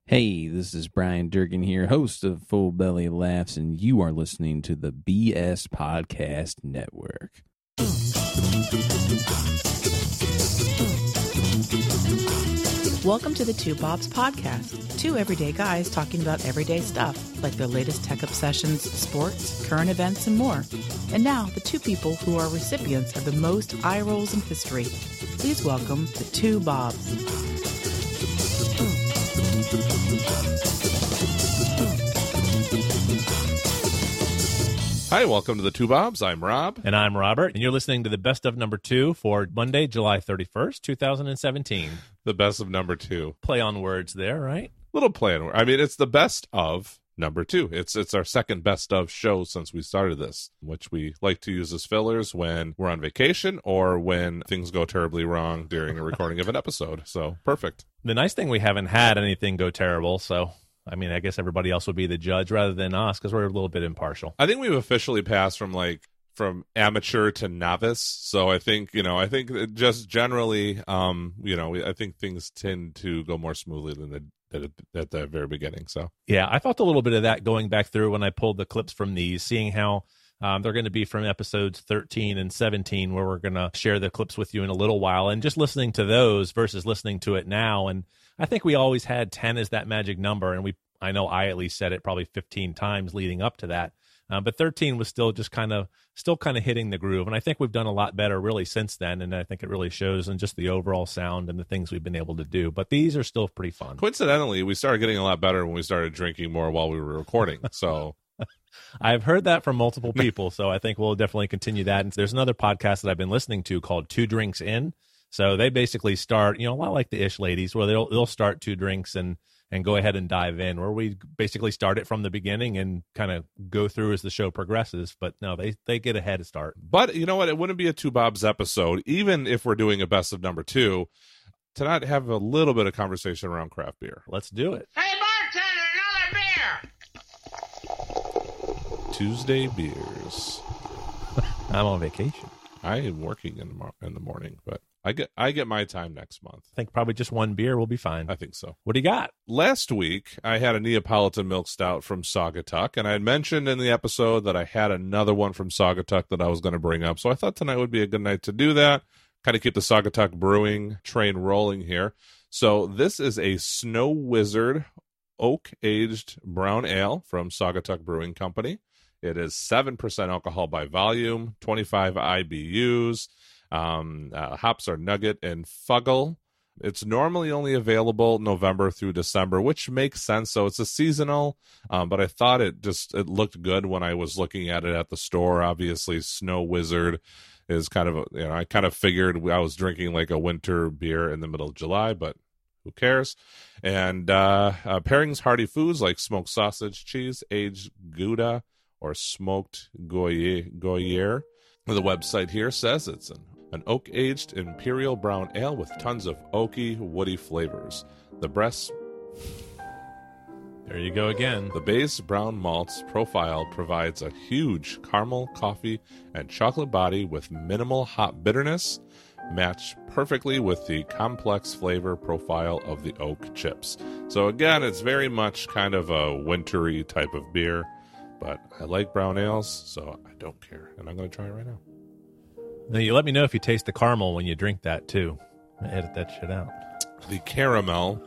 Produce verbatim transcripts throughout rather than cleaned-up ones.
Hey, this is Brian Durkin here, host of Full Belly Laughs, and you are listening to the B S Podcast Network. Welcome to the Two Bobs Podcast. Two everyday guys talking about everyday stuff, like their latest tech obsessions, sports, current events, and more. And now, the two people who are recipients of the most eye rolls in history. Please welcome the Two Bobs. Hi, welcome to the Two Bobs. I'm Rob. And I'm Robert. And you're listening to the best of number two for Monday, July thirty-first, twenty seventeen. The best of number two. Play on words there, right? Little play on words. I mean, it's the best of number two. It's it's our second best of show since we started this, which we like to use as fillers when we're on vacation or when things go terribly wrong during a recording of an episode. So, perfect. The nice thing, we haven't had anything go terrible, so... I mean, I guess everybody else would be the judge rather than us because we're a little bit impartial. I think we've officially passed from like from amateur to novice. So I think, you know, I think just generally, um, you know, I think things tend to go more smoothly than the, at, at the very beginning. So, yeah, I felt a little bit of that going back through when I pulled the clips from these, seeing how um, they're going to be from episodes thirteen and seventeen, where we're going to share the clips with you in a little while, and just listening to those versus listening to it now. And I think we always had ten as that magic number, and we I know I at least said it probably fifteen times leading up to that. Um, but thirteen was still just kind of still kind of hitting the groove. And I think we've done a lot better really since then. And I think it really shows in just the overall sound and the things we've been able to do. But these are still pretty fun. Coincidentally, we started getting a lot better when we started drinking more while we were recording. So I've heard that from multiple people. So I think we'll definitely continue that. And there's another podcast that I've been listening to called Two Drinks In. So they basically start, you know, a lot like the Ish Ladies, where they'll they'll start two drinks and and go ahead and dive in, where we basically start it from the beginning and kind of go through as the show progresses. But no, they, they get a head start. But you know what? It wouldn't be a Two Bobs episode, even if we're doing a best of number two, to not have a little bit of conversation around craft beer. Let's do it. Hey, bartender, another beer! Tuesday beers. I'm on vacation. I am working in the, mo- in the morning, but I get I get my time next month. I think probably just one beer will be fine. I think so. What do you got? Last week, I had a Neapolitan milk stout from Saugatuck, and I had mentioned in the episode that I had another one from Saugatuck that I was going to bring up. So I thought tonight would be a good night to do that, kind of keep the Saugatuck brewing train rolling here. So this is a Snow Wizard oak-aged brown ale from Saugatuck Brewing Company. It is seven percent alcohol by volume, twenty-five I B Us. Um, uh, hops are Nugget and Fuggle. It's normally only available November through December, which makes sense. So it's a seasonal, um, but I thought it just it looked good when I was looking at it at the store. Obviously, Snow Wizard is kind of a, you know, I kind of figured I was drinking like a winter beer in the middle of July, but who cares? And uh, uh, pairings hearty foods like smoked sausage, cheese, aged Gouda, or smoked Gruyere. Gruyere. The website here says it's an, an oak-aged imperial brown ale with tons of oaky, woody flavors. The breast... There you go again. The base brown malts profile provides a huge caramel, coffee, and chocolate body with minimal hop bitterness, matched perfectly with the complex flavor profile of the oak chips. So again, it's very much kind of a wintry type of beer. But I like brown ales, so I don't care. And I'm going to try it right now. Now, you let me know if you taste the caramel when you drink that, too. I edit that shit out. The caramel.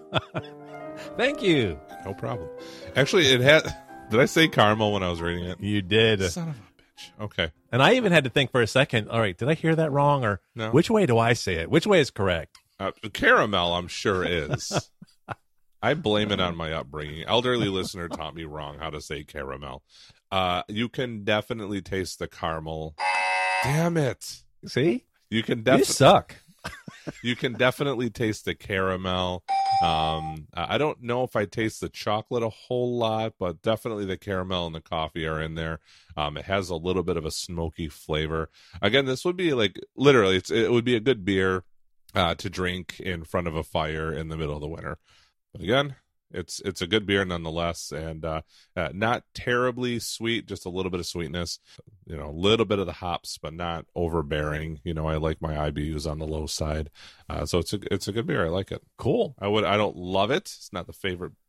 Thank you. No problem. Actually, it had... Did I say caramel when I was reading it? You did. Son of a bitch. Okay. And I even had to think for a second, all right, did I hear that wrong? Or No. Which way do I say it? Which way is correct? Uh, caramel, I'm sure is. I blame it on my upbringing. Elderly listener taught me wrong how to say caramel. Uh, you can definitely taste the caramel. Damn it. See? You can You definitely suck. you can definitely taste the caramel. Um, I don't know if I taste the chocolate a whole lot, but definitely the caramel and the coffee are in there. Um, it has a little bit of a smoky flavor. Again, this would be like literally, it's, it would be a good beer uh, to drink in front of a fire in the middle of the winter. But again, it's it's a good beer nonetheless, and uh, uh, not terribly sweet, just a little bit of sweetness. You know, a little bit of the hops, but not overbearing. You know, I like my I B Us on the low side, uh, so it's a it's a good beer. I like it. Cool. I would I don't love it. It's not the favorite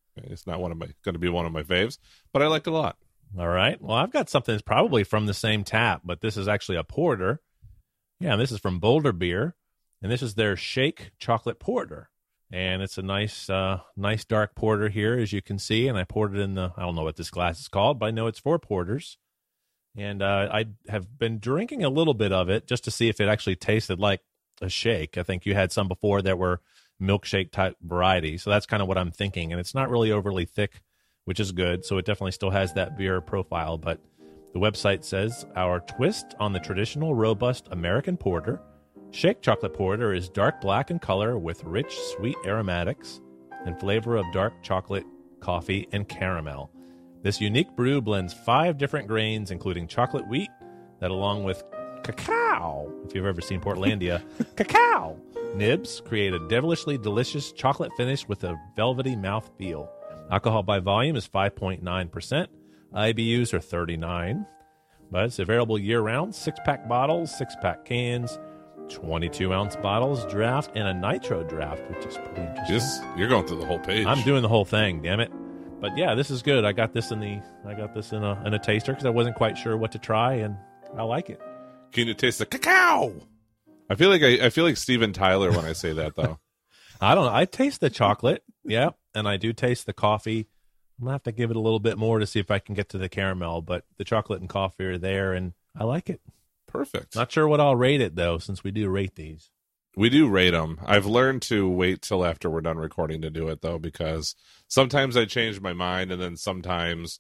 It's not one of my going to be one of my faves, but I like it a lot. All right. Well, I've got something that's probably from the same tap, but this is actually a porter. Yeah, and this is from Boulder Beer, and this is their Shake Chocolate Porter. And it's a nice, uh, nice dark porter here, as you can see. And I poured it in the, I don't know what this glass is called, but I know it's for porters. And uh, I have been drinking a little bit of it just to see if it actually tasted like a shake. I think you had some before that were milkshake type variety. So that's kind of what I'm thinking. And it's not really overly thick, which is good. So it definitely still has that beer profile. But the website says our twist on the traditional robust American porter. Shake Chocolate Porter is dark black in color with rich, sweet aromatics and flavor of dark chocolate, coffee, and caramel. This unique brew blends five different grains, including chocolate wheat, that along with cacao, if you've ever seen Portlandia, cacao nibs create a devilishly delicious chocolate finish with a velvety mouth feel. Alcohol by volume is five point nine percent. I B Us are thirty-nine. But it's available year-round. Six-pack bottles, six-pack cans, twenty-two ounce bottles, draft, and a nitro draft, which is pretty interesting. Just, you're going through the whole page. I'm doing the whole thing, damn it. But yeah, this is good. I got this in the I got this in a in a taster because I wasn't quite sure what to try, and I like it. Can you taste the cacao? I feel like I, I feel like Steven Tyler when I say that though. I don't know. I taste the chocolate, yeah, and I do taste the coffee. I'm gonna have to give it a little bit more to see if I can get to the caramel, but the chocolate and coffee are there, and I like it. Perfect. Not sure what I'll rate it though, since we do rate these. We do rate them. I've learned to wait till after we're done recording to do it, though, because sometimes I change my mind, and then sometimes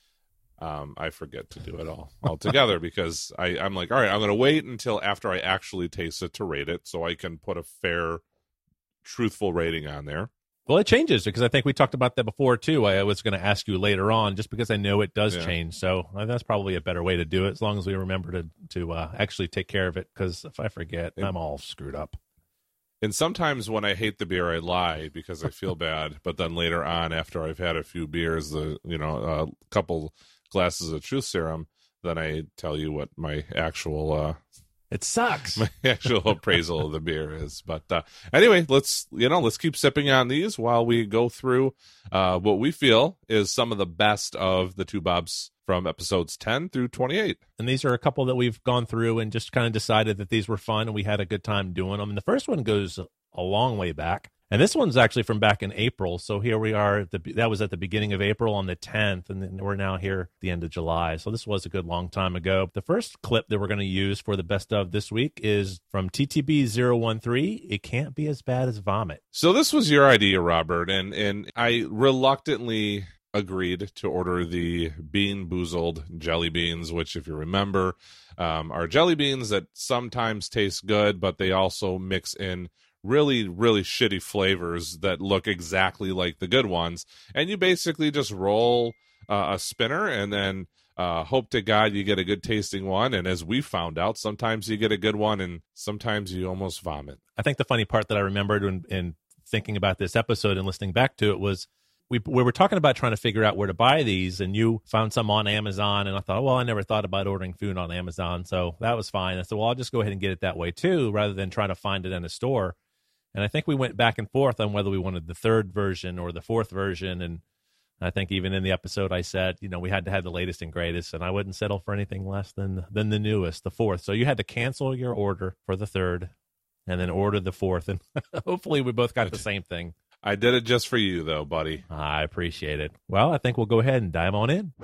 um, I forget to do it all altogether because I, I'm like, all right, I'm going to wait until after I actually taste it to rate it so I can put a fair, truthful rating on there. Well, it changes because I think we talked about that before, too. I was going to ask you later on just because I know it does Yeah. change. So uh, that's probably a better way to do it as long as we remember to, to uh, actually take care of it because if I forget, Yeah. I'm all screwed up. And sometimes when I hate the beer, I lie because I feel bad. But then later on, after I've had a few beers, the you know, a couple glasses of truth serum, then I tell you what my actual uh, It sucks. my actual appraisal of the beer is. But uh, anyway, let's you know let's keep sipping on these while we go through uh, what we feel is some of the best of the Two Bobs from episodes ten through twenty-eight. And these are a couple that we've gone through and just kind of decided that these were fun and we had a good time doing them. And the first one goes a long way back. And this one's actually from back in April. So here we are. At the, that was at the beginning of April on the tenth. And then we're now here at the end of July. So this was a good long time ago. The first clip that we're going to use for the best of this week is from T T B zero one three. It can't be as bad as vomit. So this was your idea, Robert, and and I reluctantly agreed to order the Bean Boozled jelly beans, which, if you remember, um, are jelly beans that sometimes taste good, but they also mix in really, really shitty flavors that look exactly like the good ones. And you basically just roll uh, a spinner and then uh, hope to God you get a good tasting one. And as we found out, sometimes you get a good one and sometimes you almost vomit. I think the funny part that I remembered when in thinking about this episode and listening back to it was we we were talking about trying to figure out where to buy these, and you found some on Amazon, and I thought, well, I never thought about ordering food on Amazon, so that was fine. I said, well, I'll just go ahead and get it that way too, rather than trying to find it in a store. And I think we went back and forth on whether we wanted the third version or the fourth version, and I think even in the episode I said, you know, we had to have the latest and greatest, and I wouldn't settle for anything less than than the newest, the fourth. So you had to cancel your order for the third and then order the fourth, and hopefully we both got the same thing. I did it just for you, though, buddy. I appreciate it. Well, I think we'll go ahead and dive on in.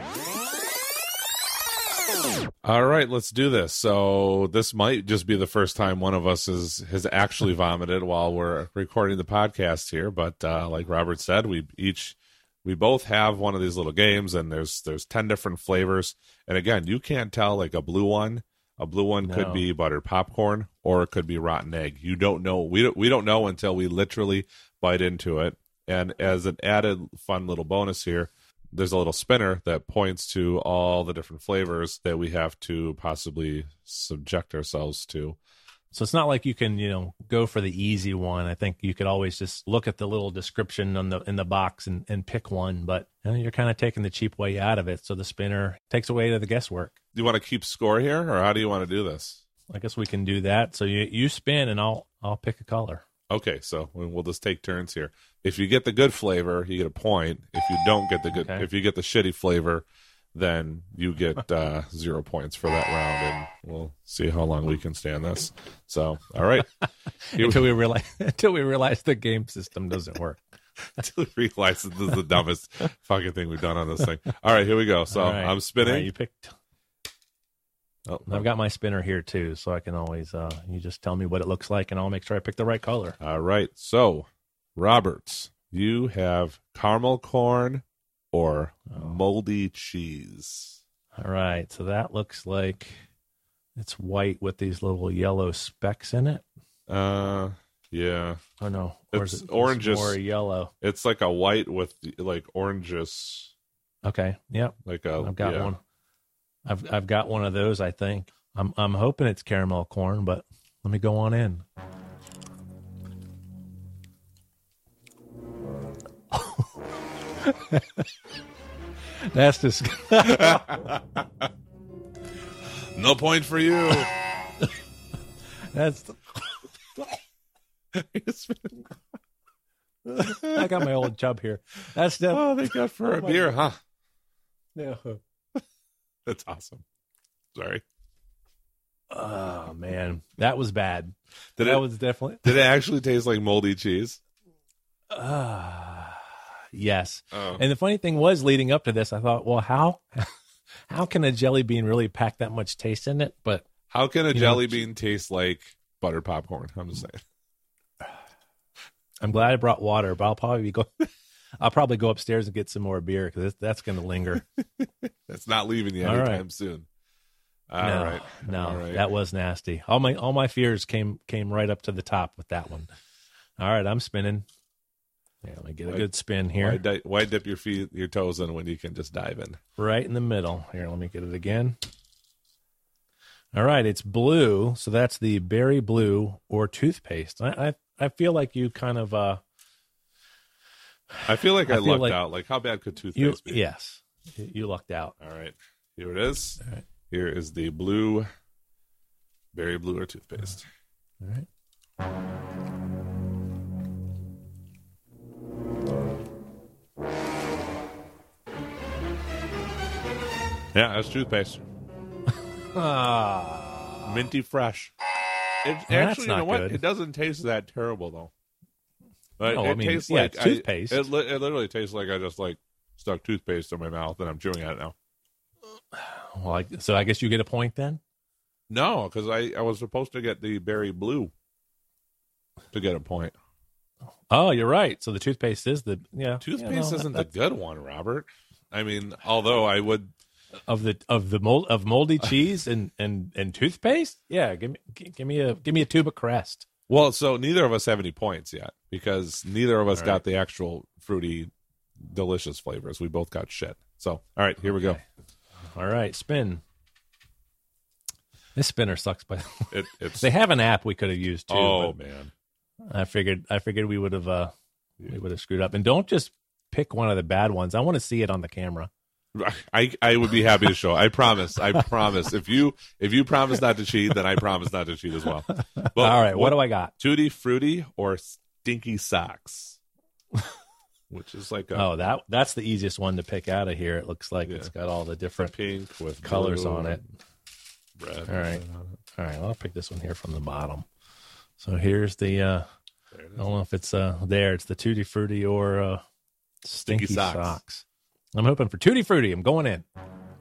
All right, let's do this. So this might just be the first time one of us is, has actually vomited while we're recording the podcast here. But uh, like Robert said, we each we both have one of these little games, and there's there's ten different flavors. And again, you can't tell like a blue one. A blue one No. could be buttered popcorn, or it could be rotten egg. You don't know. We don't, we don't know until we literally bite into it. And as an added fun little bonus here, there's a little spinner that points to all the different flavors that we have to possibly subject ourselves to. So it's not like you can, you know, go for the easy one. I think you could always just look at the little description on the in the box and, and pick one. But you know, you're kind of taking the cheap way out of it. So the spinner takes away to the guesswork. Do you want to keep score here, or how do you want to do this? I guess we can do that. So you you spin and I'll I'll pick a color. Okay, so we'll just take turns here. If you get the good flavor, you get a point. If you don't get the good, Okay. if you get the shitty flavor, then you get uh, zero points for that round, and we'll see how long we can stand this. So, all right, Here until we realize until we realize the game system doesn't work. until we realize that this is the dumbest fucking thing we've done on this thing. All right, here we go. So All right. I'm spinning. All right, you picked. Oh, I've got my spinner here too, so I can always. Uh, you just tell me what it looks like, and I'll make sure I pick the right color. all right, so Roberts, you have caramel corn or moldy cheese. All right, so that looks like it's white with these little yellow specks in it. Uh, yeah, Oh no, or It's is it just oranges. more yellow? it's like a white with like oranges, Okay, yep, like a. I've got yeah. one. I've I've got one of those. I think I'm I'm hoping it's caramel corn, but let me go on in. That's just No point for you. that's. I got my old chub here. That's the Oh, they got for a my beer, huh? no. That's awesome. Sorry. Oh man, that was bad. Did that it was definitely. did it actually taste like moldy cheese? Uh, yes. Oh. And the funny thing was, leading up to this, I thought, well, how how can a jelly bean really pack that much taste in it? But How can a You know, jelly bean taste like butter popcorn? I'm just saying. I'm glad I brought water. But I'll probably be go. I'll probably go upstairs and get some more beer because that's going to linger. It's not leaving you All anytime right. soon. All no, right. no, All right. that was nasty. All my all my fears came came right up to the top with that one. All right, I'm spinning. Yeah, let me get a Why- good spin Why, here. di- why dip your feet, your toes in when you can just dive in? Right in the middle. Here, let me get it again. All right, it's blue, so that's the berry blue or toothpaste. I I, I feel like you kind of uh I feel like I, I feel lucked like out. Like, how bad could you toothpaste be? yes, you you lucked out. All right. Here it is. All right. Here is the blue, berry blue or toothpaste. All right. Yeah, that's toothpaste. Ah, Minty fresh. It, Well, that's actually, you know not what? good. It doesn't taste that terrible, though. But No, it I mean, tastes yeah, like it's toothpaste. I, it, li- it literally tastes like I just like stuck toothpaste in my mouth and I'm chewing at it now. well, I, so I guess you get a point then. No, because I, I was supposed to get the berry blue to get a point. Oh, you're right. So the toothpaste is the yeah Toothpaste yeah, no, isn't that- the good one, Robert. I mean, although I would. of the of the mold of moldy cheese and and and toothpaste. Yeah, give me gi- give me a give me a tube of Crest. Well, so neither of us have any points yet because neither of us All got right. the actual fruity, delicious flavors. We both got shit. So, all right, here we go. Okay. All right, spin. This spinner sucks, but It, it's they have an app we could have used too. oh but man. I figured I figured we would have uh we would have screwed up. And don't just pick one of the bad ones. I want to see it on the camera. I, I would be happy to show. I promise. I promise. If you if you promise not to cheat, then I promise not to cheat as well. But All right, what do I got? Tutti Frutti or Stinky Socks? Which is like a Oh, that that's the easiest one to pick out of here. It looks like Yeah. it's got all the different pink with colors blue on it. and Red. All right. All right, well, I'll pick this one here from the bottom. So here's the uh There it I is. don't know if it's uh there. It's the Tutti Frutti or uh, Stinky, Stinky socks. Socks. I'm hoping for Tutti Frutti. I'm going in.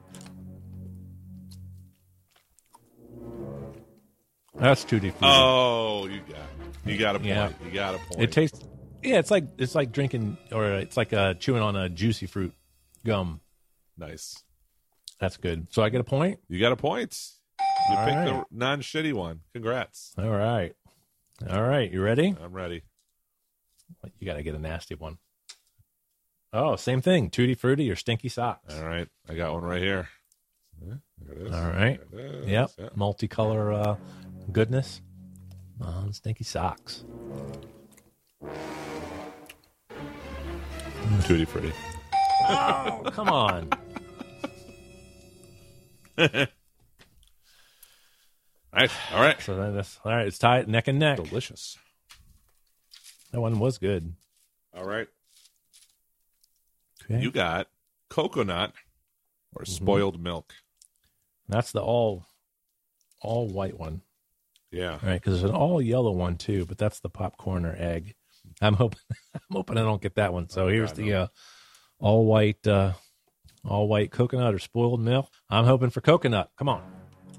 That's Tutti Frutti. Oh, you got you got a point. Yeah. You got a point. It tastes. Yeah, it's like it's like drinking or it's like uh, chewing on a juicy fruit gum. nice. That's good. So I get a point. You got a point. You All picked right. the non-shitty one. Congrats. All right. All right. You ready? I'm ready. You got to get a nasty one. Oh, same thing. Tutti Frutti or Stinky Socks. All right. I got one right here. Yeah, there it is. All right. There it is. Yep. Yeah. Multicolor uh, goodness. Uh, stinky Socks. Tutti Frutti. Oh, come on. Nice. All right. So then that's all right. It's tied neck and neck. Delicious. That one was good. All right. Okay. You got coconut or spoiled milk. That's the all all white one. Yeah. All right, because there's an all yellow one too, but that's the popcorn or egg. I'm hoping I'm hoping I don't get that one. So Oh, here's God, the no. uh, all white uh, all white coconut or spoiled milk. I'm hoping for coconut. Come on.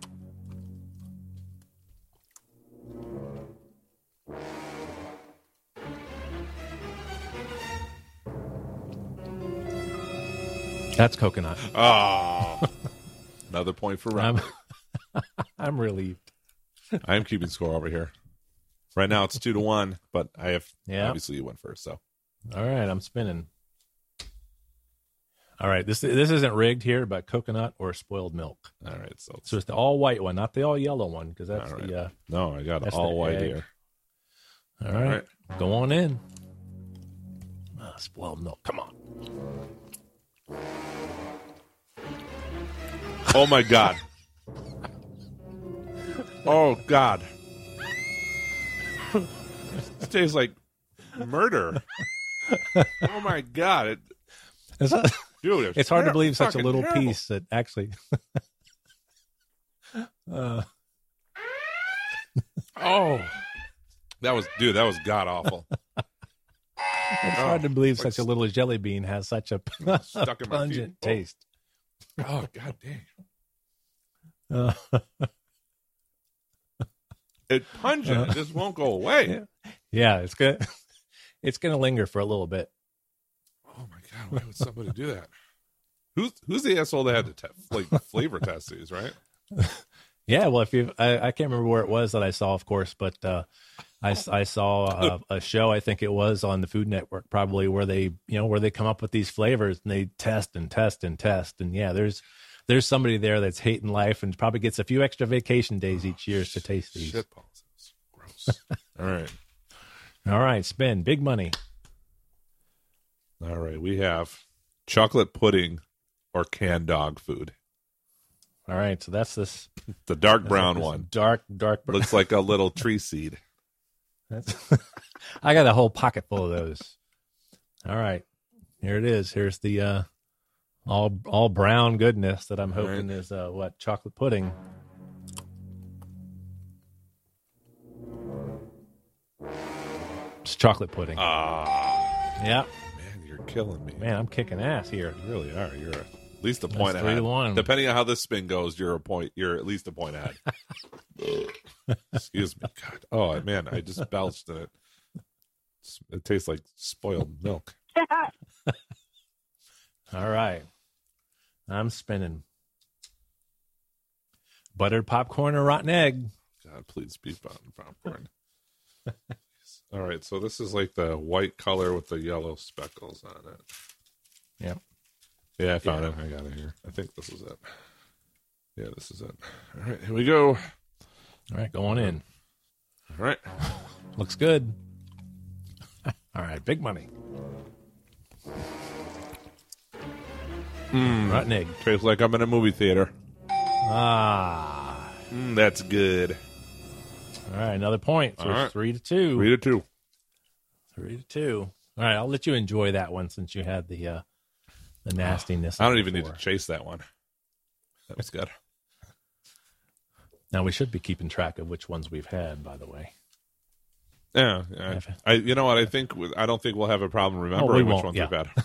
That's coconut. Oh. Another point for Rob. I'm I'm relieved. I'm keeping score over here. Right now it's two to one, but I have Yeah. obviously you went first, so All right, I'm spinning. All right, this this isn't rigged here, but coconut or spoiled milk. all right. So, So it's the all white one, not the all yellow one, because that's All right. the. Uh, no, I got That's all the white egg. here. all right, right. go on in. Ah, spoiled milk. Come on. Oh my God. Oh God. This tastes like murder. Oh my God. It, It's, dude, it's, it's hard to ter- believe such a fucking little terrible. piece that actually. uh, Oh. That was dude, that was god awful. it's hard to believe such a little jelly bean has such a Stuck in my pungent teeth. Oh. taste. Oh god dang. Uh, It's pungent. It just won't go away. Yeah. yeah, it's good. It's gonna linger for a little bit. Oh my god, why would somebody do that? Who's who's the asshole that had to te- like flavor test these, right? Yeah, well, if you, I, I can't remember where it was that I saw, of course, but uh, I, I saw a, a show. I think it was on the Food Network, probably where they, you know, where they come up with these flavors and they test and test and test. And yeah, there's there's somebody there that's hating life and probably gets a few extra vacation days each year to taste these. Shit balls. Gross. All right. All right, spin big money. All right. We have chocolate pudding or canned dog food. All right, so that's this The dark brown this one. dark dark. brown. Looks like a little tree seed. That's, I got a whole pocket full of those. All right, here it is. Here's the uh, all all brown goodness that I'm hoping Right. is uh, what chocolate pudding. It's chocolate pudding. Ah, yeah, man, you're killing me. man, I'm kicking ass here. You really are. You're at least a point three ahead. to one. Depending on how this spin goes, you're a point. You're at least a point ahead. Excuse me. God. Oh man, I just belched in it. It's- It tastes like spoiled milk. All right, I'm spinning. Buttered popcorn or rotten egg. God, please be button popcorn. All right, so this is like the white color with the yellow speckles on it. Yep. Yeah, I found it. I got it here. I think this is it. Yeah, this is it. All right, here we go. All right, go on in. All right. Looks good. All right, big money. Mm, Rotten egg. tastes like I'm in a movie theater. Ah. Mm, that's good. All right, another point. So All it's right. three to two. Read it too. Three to two. All right, I'll let you enjoy that one since you had the uh, the nastiness. I don't of even need before. to chase that one. That was good. Now we should be keeping track of which ones we've had, by the way. Yeah, yeah. I, you know what? I think I don't think we'll have a problem remembering which won't, ones yeah. we've had.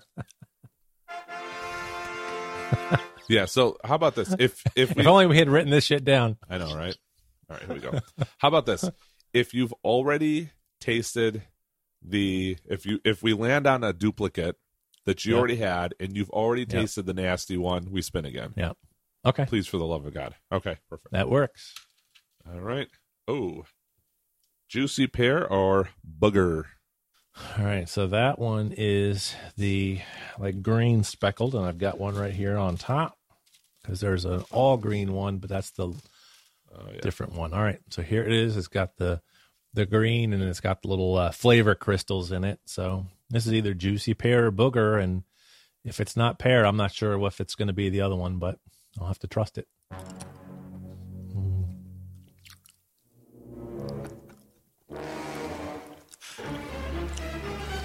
Yeah. So how about this? If if we, If only we had written this shit down. I know, right? All right, here we go. How about this? If you've already tasted the if you if we land on a duplicate that you Yeah. already had and you've already Yeah. tasted the nasty one, we spin again. Yeah. Okay, Please, for the love of God. Okay, perfect. that works. All right. Oh, juicy pear or booger? All right, so that one is the like green speckled, and I've got one right here on top because there's an all green one, but that's the Oh, yeah. different one. All right, so here it is. It's got the the green, and it's got the little uh, flavor crystals in it. So this is either juicy pear or booger, and if it's not pear, I'm not sure if it's going to be the other one, but I'll have to trust it.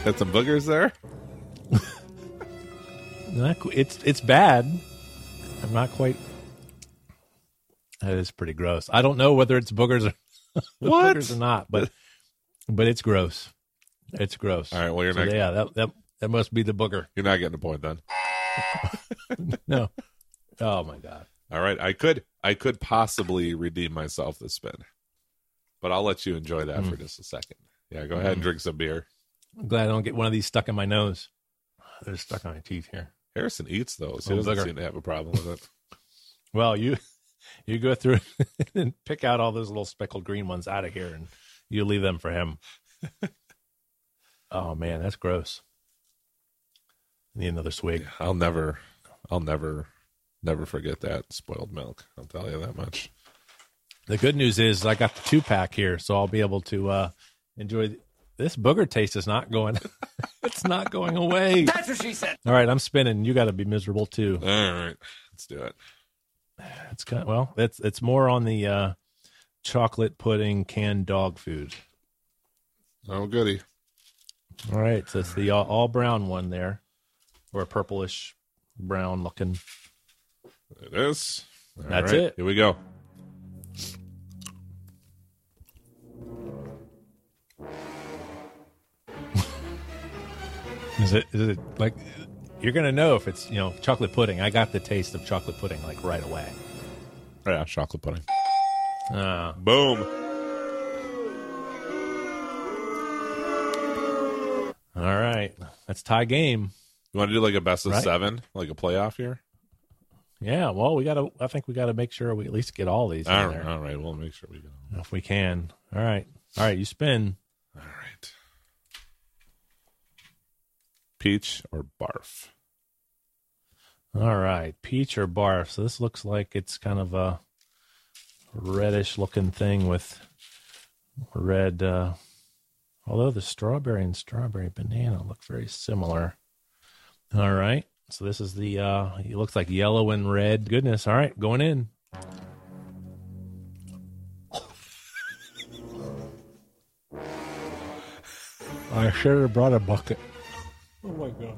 Got some boogers there? Not qu- It's it's bad. I'm not quite. That is pretty gross. I don't know whether it's boogers or What? boogers or not, but but it's gross. It's gross. All right, well, you're So, not, yeah, that, that that must be the booger. you're not getting a point then. No. Oh my god. All right, I could I could possibly redeem myself this spin, but I'll let you enjoy that Mm. for just a second. Yeah, go ahead and drink some beer. I'm glad I don't get one of these stuck in my nose. They're stuck on my teeth here. Harrison eats those. He Oh, doesn't booger. seem to have a problem with it. Well, you you go through and pick out all those little speckled green ones out of here, and you leave them for him. Oh man, that's gross. Need another swig. I'll never, I'll never, never forget that spoiled milk. I'll tell you that much. The good news is I got the two pack here, so I'll be able to uh, enjoy. th- This booger taste is not going. It's not going away. That's what she said. All right, I'm spinning. You got to be miserable too. All right, let's do it. It's kind of, well, it's it's more on the uh, chocolate pudding canned dog food. Oh, goody. All right, so it's the all, all brown one there, or a purplish brown looking. It is. All That's right, it. Here we go. Is it is it like you're gonna know if it's you know chocolate pudding? I got the taste of chocolate pudding like right away. Oh, yeah, chocolate pudding. Uh, Boom. all right, that's tie game. You want to do like a best of Right. seven, like a playoff here? Yeah, well, we gotta. I think we gotta make sure we at least get all these in All right, there all right. We'll make sure we go. if we can. All right, all right. You spin. All right. Peach or barf? All right, peach or barf. So this looks like it's kind of a reddish looking thing with red. Uh, although the strawberry and strawberry banana look very similar. All right, so this is the. Uh, it looks like yellow and red. Goodness. All right, going in. I should have brought a bucket. Oh my god.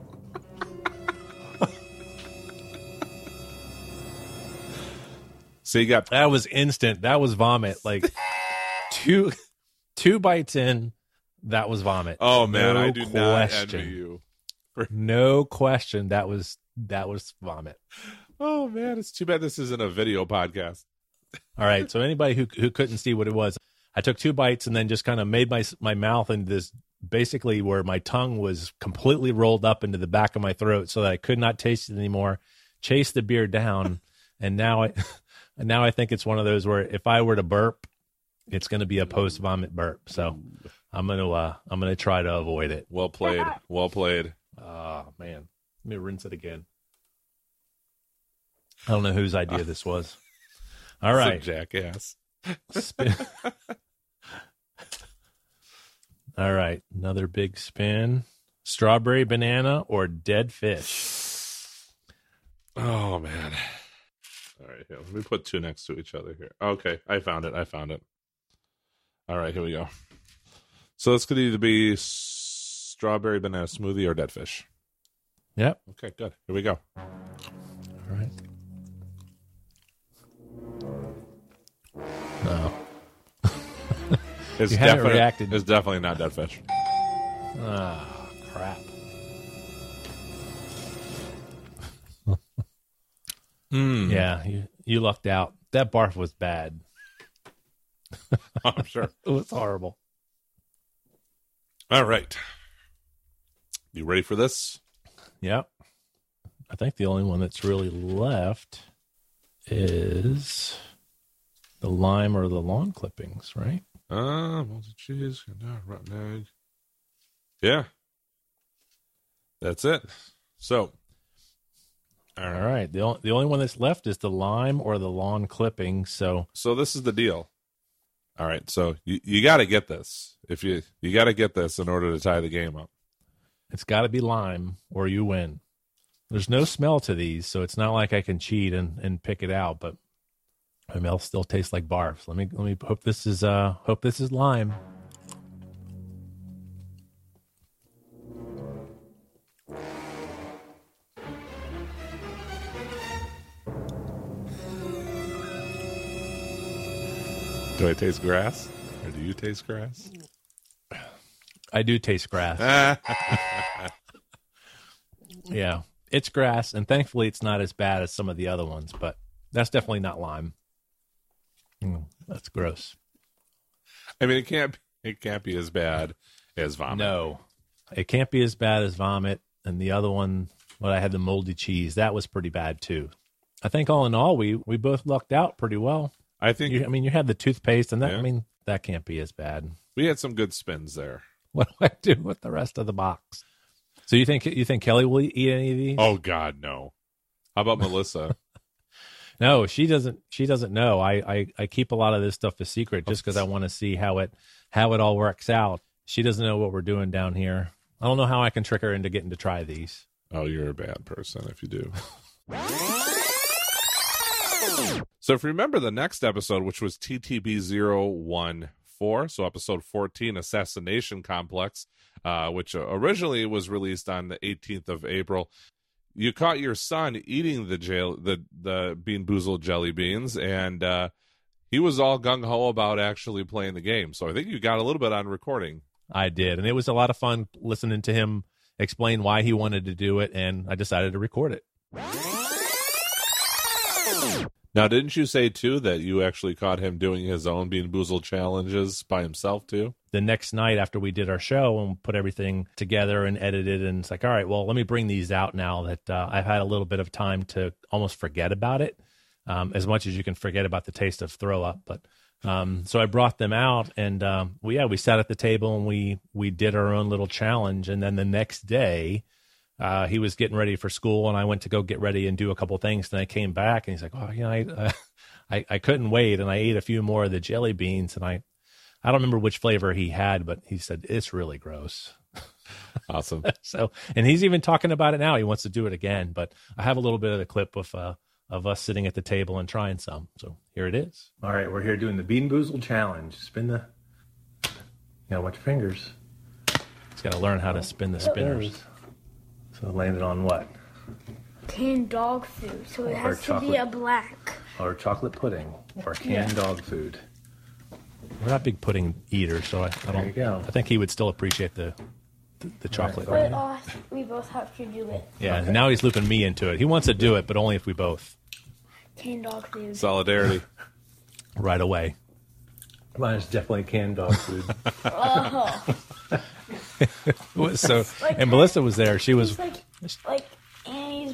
So you got That was instant. That was vomit. Like two two bites in, that was vomit. Oh man, No I do not question. envy you. No question. That was that was vomit. Oh man, it's too bad this isn't a video podcast. All right. So anybody who who couldn't see what it was, I took two bites and then just kind of made my my mouth into this basically where my tongue was completely rolled up into the back of my throat so that I could not taste it anymore. Chased the beer down, and now I and now I think it's one of those where if I were to burp, it's going to be a post vomit burp. So I'm gonna uh, I'm gonna try to avoid it. Well played. Well played. Oh man, let me rinse it again. I don't know whose idea this was. All It's a right, jackass. spin. All right, another big spin. Strawberry banana or dead fish? Oh man. All right, here, let me put two next to each other here. Okay, I found it. I found it. All right, here we go. So this could either be strawberry banana smoothie or dead fish. Yep. Okay, good. Here we go. All right. No. It's You haven't definitely reacted. It's definitely not dead fish. Ah, crap. Mm. Yeah, you you lucked out. That barf was bad. I'm sure. It was horrible. All right. You ready for this? Yep. I think the only one that's really left is the lime or the lawn clippings, right? Uh, melted cheese, rotten egg. Yeah. That's it. So, all All right. right. The only, the only one that's left is the lime or the lawn clippings. So, So this is the deal. All right. So you, you got to get this. If you you got to get this in order to tie the game up. it's got to be lime or you win. There's no smell to these, so it's not like I can cheat and, and pick it out, but I mean, they'll still taste like barf. Let me let me hope this is uh hope this is lime. Do I taste grass? Or do you taste grass? I do taste grass. Yeah, it's grass, and thankfully it's not as bad as some of the other ones, but that's definitely not lime. Mm, that's gross. I mean, it can't it can't be as bad as vomit. No, it can't be as bad as vomit. And the other one, what I had, the moldy cheese, that was pretty bad too. I think all in all, we we both lucked out pretty well. I think. You, I mean, you had the toothpaste, and that. Yeah. I mean, that can't be as bad. We had some good spins there. What do I do with the rest of the box? So you think you think Kelly will eat any of these? Oh God, no. How about Melissa? No, she doesn't. She doesn't know. I, I, I keep a lot of this stuff a secret just because I want to see how it how it all works out. She doesn't know what we're doing down here. I don't know how I can trick her into getting to try these. Oh, you're a bad person if you do. So if you remember the next episode, which was T T B zero one four, so episode fourteen, Assassination Complex, uh, which originally was released on the eighteenth of April. You caught your son eating the jail, the the Bean Boozled jelly beans, and uh, he was all gung-ho about actually playing the game. So I think you got a little bit on recording. I did, and it was a lot of fun listening to him explain why he wanted to do it, and I decided to record it. Now, didn't you say, too, that you actually caught him doing his own Bean Boozled challenges by himself, too? The next night after we did our show and put everything together and edited, and it's like, all right, well, let me bring these out now that uh, I've had a little bit of time to almost forget about it, um, as much as you can forget about the taste of throw up. But um, so I brought them out, and um, we yeah we sat at the table and we we did our own little challenge. And then the next day, uh, he was getting ready for school, and I went to go get ready and do a couple things. And I came back, and he's like, "Oh, you know, I, uh, I I couldn't wait," and I ate a few more of the jelly beans, and I. I don't remember which flavor he had, but he said, it's really gross. Awesome. So, and he's even talking about it now. He wants to do it again, but I have a little bit of the clip of, uh, of us sitting at the table and trying some. So here it is. All right. We're here doing the Bean Boozled Challenge. Spin the, you gotta watch your fingers. He's got to learn how to spin the spinners. So landed on what? Canned dog food. So it Or has to chocolate. be a black. Or chocolate pudding or canned Yeah. dog food. We're not big pudding eaters, so I, I don't. There you go. I think he would still appreciate the the, the chocolate. But uh, we both have to do it. Yeah, and now he's looping me into it. He wants to do it, but only if we both Canned dog food. Solidarity. right away. Mine is definitely canned dog food. Oh, It was so, Like- and Melissa was there. She was. it's like like Annie's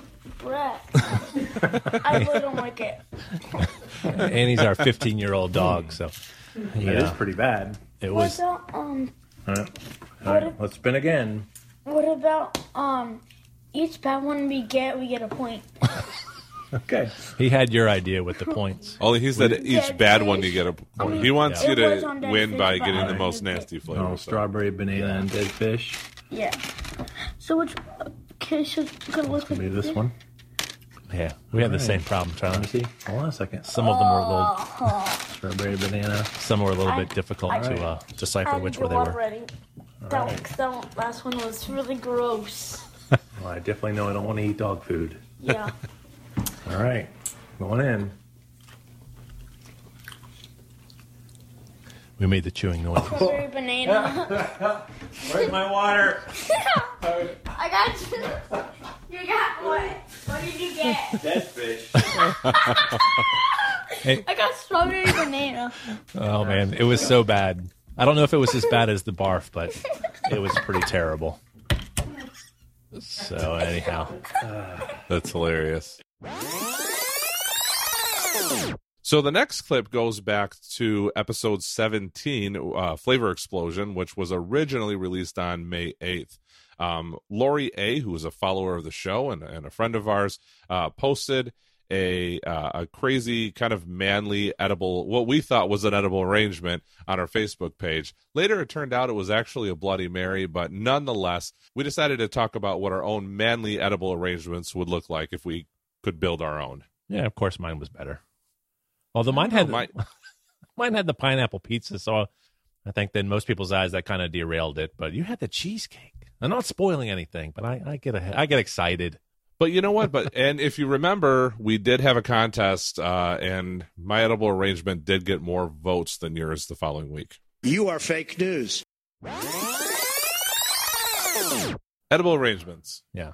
breath. I really don't like it. Annie's our fifteen-year-old dog, so That is yeah, pretty bad. it What was. about um? All right. All What right. if- Let's spin again. What about um? Each bad one we get, we get a point. Okay. He had your idea with the points. Only he said each Dead bad fish. one you get a I mean, He wants it you was to on dead win fish, by but getting I the like most it. nasty flavor. Oh, so. strawberry, banana, and dead fish. Yeah. So which? Okay, so gonna look Maybe like this one. Yeah, we had the Alright. same problem, Let me Charlie. see. Hold on a second. Some of them were a little, Oh, Strawberry, banana. some were a little I- bit difficult I- to uh, decipher I which go were they were. already. That, one, that last one was really gross. Well, I definitely know I don't want to eat dog food. Yeah. All right. Going in. We made the chewing noise. Strawberry banana. Where's my water? I got you. You got what? What did you get? Dead fish. I got strawberry banana. Oh man, it was so bad. I don't know if it was as bad as the barf, but it was pretty terrible. So anyhow, That's hilarious. So the next clip goes back to episode seventeen, uh, Flavor Explosion, which was originally released on May eighth. Um, Lori A., who is a follower of the show and, and a friend of ours, uh, posted a uh, a crazy kind of manly edible, what we thought was an edible arrangement on our Facebook page. Later, it turned out it was actually a Bloody Mary, but nonetheless, we decided to talk about what our own manly edible arrangements would look like if we could build our own. yeah, of course mine was better. Although mine had my- mine had the pineapple pizza, so I think in most people's eyes that kind of derailed it. But you had the cheesecake. I'm not spoiling anything, but I, I get a, I get excited. But you know what? But and if you remember, we did have a contest, uh, and my edible arrangement did get more votes than yours the following week. You are fake news. Edible arrangements. Yeah.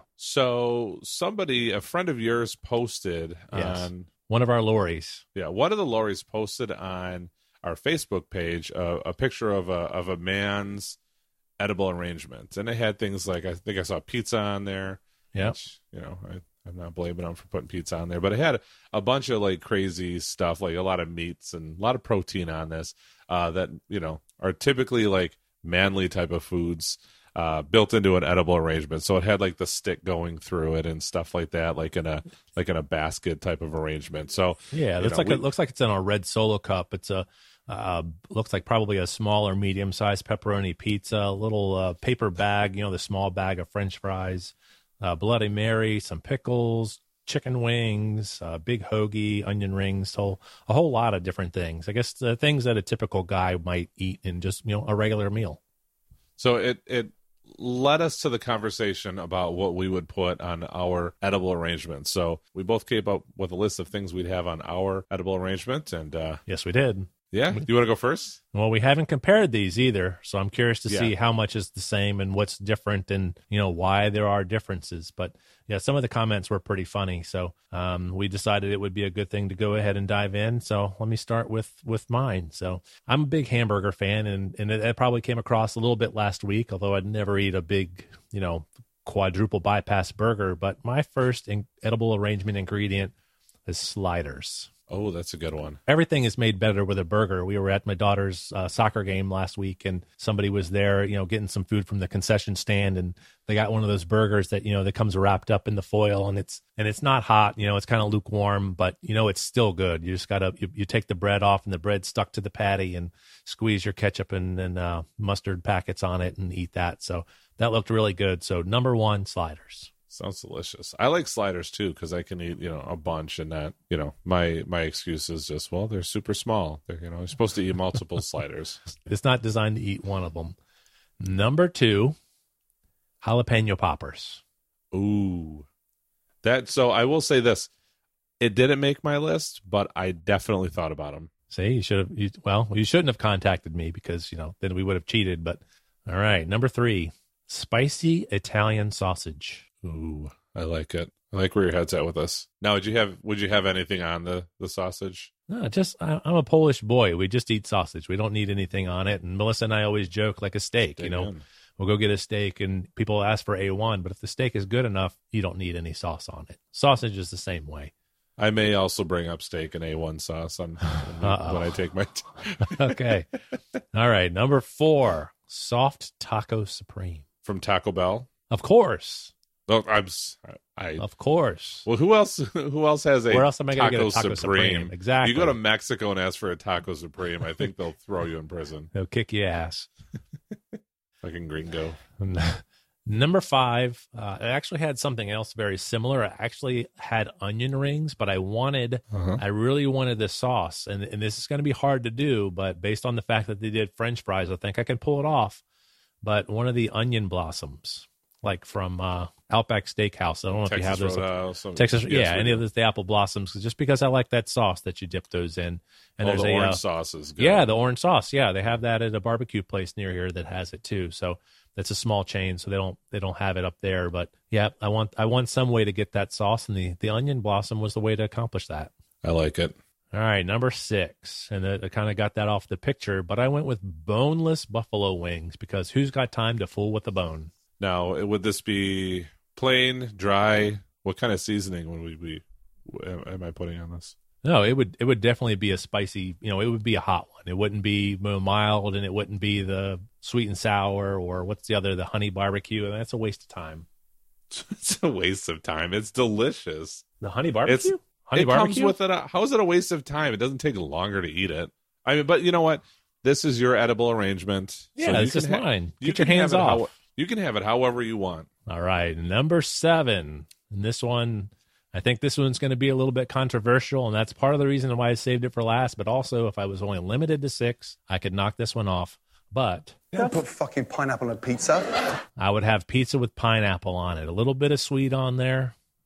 So somebody, a friend of yours, posted Yes. on One of our lorries. yeah, one of the lorries posted on our Facebook page uh, a picture of a of a man's edible arrangement, and it had things like I think I saw pizza on there. Yeah. Which, you know, I, I'm not blaming them for putting pizza on there, but it had a bunch of like crazy stuff, like a lot of meats and a lot of protein on this uh, that, you know, are typically like manly type of foods uh, built into an edible arrangement. So it had like the stick going through it and stuff like that, like in a like in a basket type of arrangement. So Yeah, you looks know, like we- it looks like it's in a red Solo cup. It's a uh, looks like probably a small or medium sized pepperoni pizza, a little uh, paper bag, you know, the small bag of French fries, uh, Bloody Mary, some pickles, chicken wings, uh, big hoagie, onion rings, so a whole lot of different things. I guess the things that a typical guy might eat in just, you know, a regular meal. So it it led us to the conversation about what we would put on our edible arrangement. So we both came up with a list of things we'd have on our edible arrangement, and uh, Yes, we did. yeah, do you want to go first? Well, we haven't compared these either, so I'm curious to Yeah. see how much is the same and what's different, and you know why there are differences. But yeah, some of the comments were pretty funny, so um, we decided it would be a good thing to go ahead and dive in. So let me start with with mine. So I'm a big hamburger fan, and and it, it probably came across a little bit last week, although I'd never eat a big, you know, quadruple bypass burger. But my first in- edible arrangement ingredient is sliders. Oh, that's a good one. Everything is made better with a burger. We were at my daughter's uh, soccer game last week, and somebody was there, you know, getting some food from the concession stand, and they got one of those burgers that, you know, that comes wrapped up in the foil, and it's and it's not hot, you know, it's kind of lukewarm, but you know, it's still good. You just gotta you, you take the bread off, and the bread stuck to the patty, and squeeze your ketchup and, and uh, mustard packets on it, and eat that. So that looked really good. So number one, sliders. Sounds delicious. I like sliders too because I can eat, you know, a bunch, and not, you know, my my excuse is just, well, they're super small. They're, you know, you're supposed to eat multiple sliders. It's not designed to eat one of them. Number two, jalapeno poppers. Ooh, that. So I will say this: it didn't make my list, but I definitely thought about them. See, you should have. You, well, you shouldn't have contacted me because, you know, then we would have cheated. But all right, number three, spicy Italian sausage. Ooh, I like it. I like where your head's at with this. Now, would you have would you have anything on the the sausage? No, just I, I'm a Polish boy. We just eat sausage. We don't need anything on it. And Melissa and I always joke like a steak. You know, Amen. we'll go get a steak, and people ask for A one. But if the steak is good enough, you don't need any sauce on it. Sausage is the same way. I may also bring up steak and A one sauce on Uh-oh. when I take my. T- Okay. All right. Number four, soft taco supreme. from Taco Bell. Of course. Oh, I'm. s- I. Of course. Well, who else? Who else has a Where else am I gonna taco, get a taco supreme? Exactly. You go to Mexico and ask for a taco supreme. I think they'll throw you in prison. They'll kick your ass. Fucking gringo. Number five, uh, I actually had something else very similar. I actually had onion rings, but I wanted, Uh-huh. I really wanted the sauce. And, and this is going to be hard to do, but based on the fact that they did French fries, I think I can pull it off. But one of the onion blossoms, like from uh, Outback Steakhouse. I don't know if you have Texas those. Roadhouse. some- Texas, yes, yeah, we any do. of those, the apple blossoms, just because I like that sauce that you dip those in. And oh, there's the a orange uh, sauce is good. yeah, the orange sauce. Yeah, they have that at a barbecue place near here that has it too. So that's a small chain, so they don't they don't have it up there. But yeah, I want I want some way to get that sauce, and the the onion blossom was the way to accomplish that. I like it. All right, number six, and I, I kind of got that off the picture, but I went with boneless buffalo wings because who's got time to fool with the bone? Now, would this be plain, dry? What kind of seasoning would we be? Am I putting on this? No, it would it would definitely be a spicy, you know, it would be a hot one. It wouldn't be mild, and it wouldn't be the sweet and sour, or what's the other, the honey barbecue. And that's a waste of time. It's a waste of time. It's delicious. The honey barbecue? It's- honey it barbecue? comes with it. How is it a waste of time? It doesn't take longer to eat it. I mean, but you know what? This is your edible arrangement. Yeah, you this can is ha- mine. you Get your can have hands it off. how- you can have it however you want. All right, number seven. And this one, I think this one's going to be a little bit controversial, and that's part of the reason why I saved it for last. But also, if I was only limited to six, I could knock this one off. But You don't put fucking pineapple on a pizza. I would have pizza with pineapple on it. A little bit of sweet on there,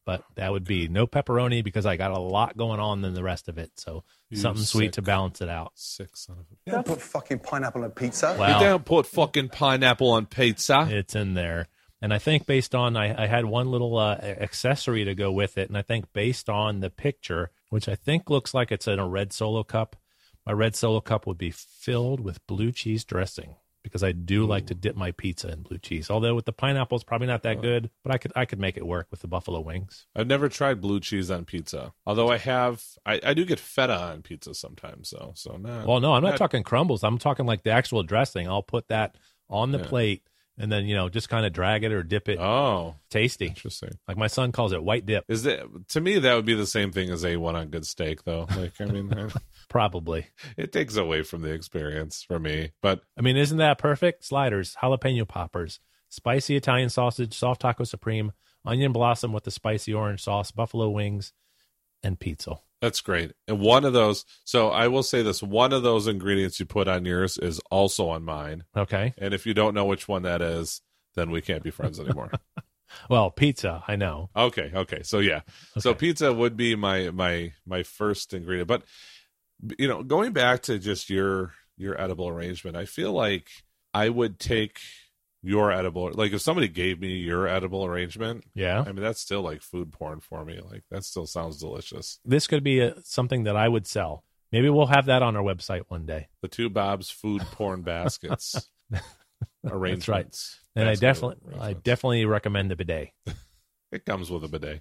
but that would be no pepperoni because I got a lot going on than the rest of it. So You something sweet sick- to balance it out. Sick son of a... You don't put fucking pineapple on pizza. Wow. You don't put fucking pineapple on pizza. It's in there. And I think based on, I, I had one little uh, accessory to go with it. And I think based on the picture, which I think looks like it's in a red Solo cup, my red Solo cup would be filled with blue cheese dressing because I do like to dip my pizza in blue cheese. Although with the pineapple, it's probably not that good, but I could I could make it work with the buffalo wings. I've never tried blue cheese on pizza. Although I have, I, I do get feta on pizza sometimes, though. So not, Well, no, I'm not, not talking crumbles. I'm talking like the actual dressing. I'll put that on the Yeah. plate and then, you know, just kind of drag it or dip it. Oh, Tasty. interesting. Like my son calls it white dip. Is that to me that would be the same thing as A one on good steak, though? Like, I mean, I- Probably. it takes away from the experience for me. But I mean, isn't that perfect? Sliders, jalapeno poppers, spicy Italian sausage, soft taco supreme, onion blossom with the spicy orange sauce, buffalo wings, and pizza. that's great. And one of those, so I will say this: one of those ingredients you put on yours is also on mine. Okay. And if you don't know which one that is, then we can't be friends anymore. Well, pizza, I know. Okay, okay. So yeah. So Okay. pizza would be my my my first ingredient. But you know, going back to just your your edible arrangement, I feel like I would take your edible, like if somebody gave me your edible arrangement, Yeah. I mean that's still like food porn for me. Like that still sounds delicious. This could be a, something that I would sell. Maybe we'll have that on our website one day. The two Bob's food porn baskets arrangements. And I Basket definitely I arrangements. definitely recommend the bidet. It comes with a bidet.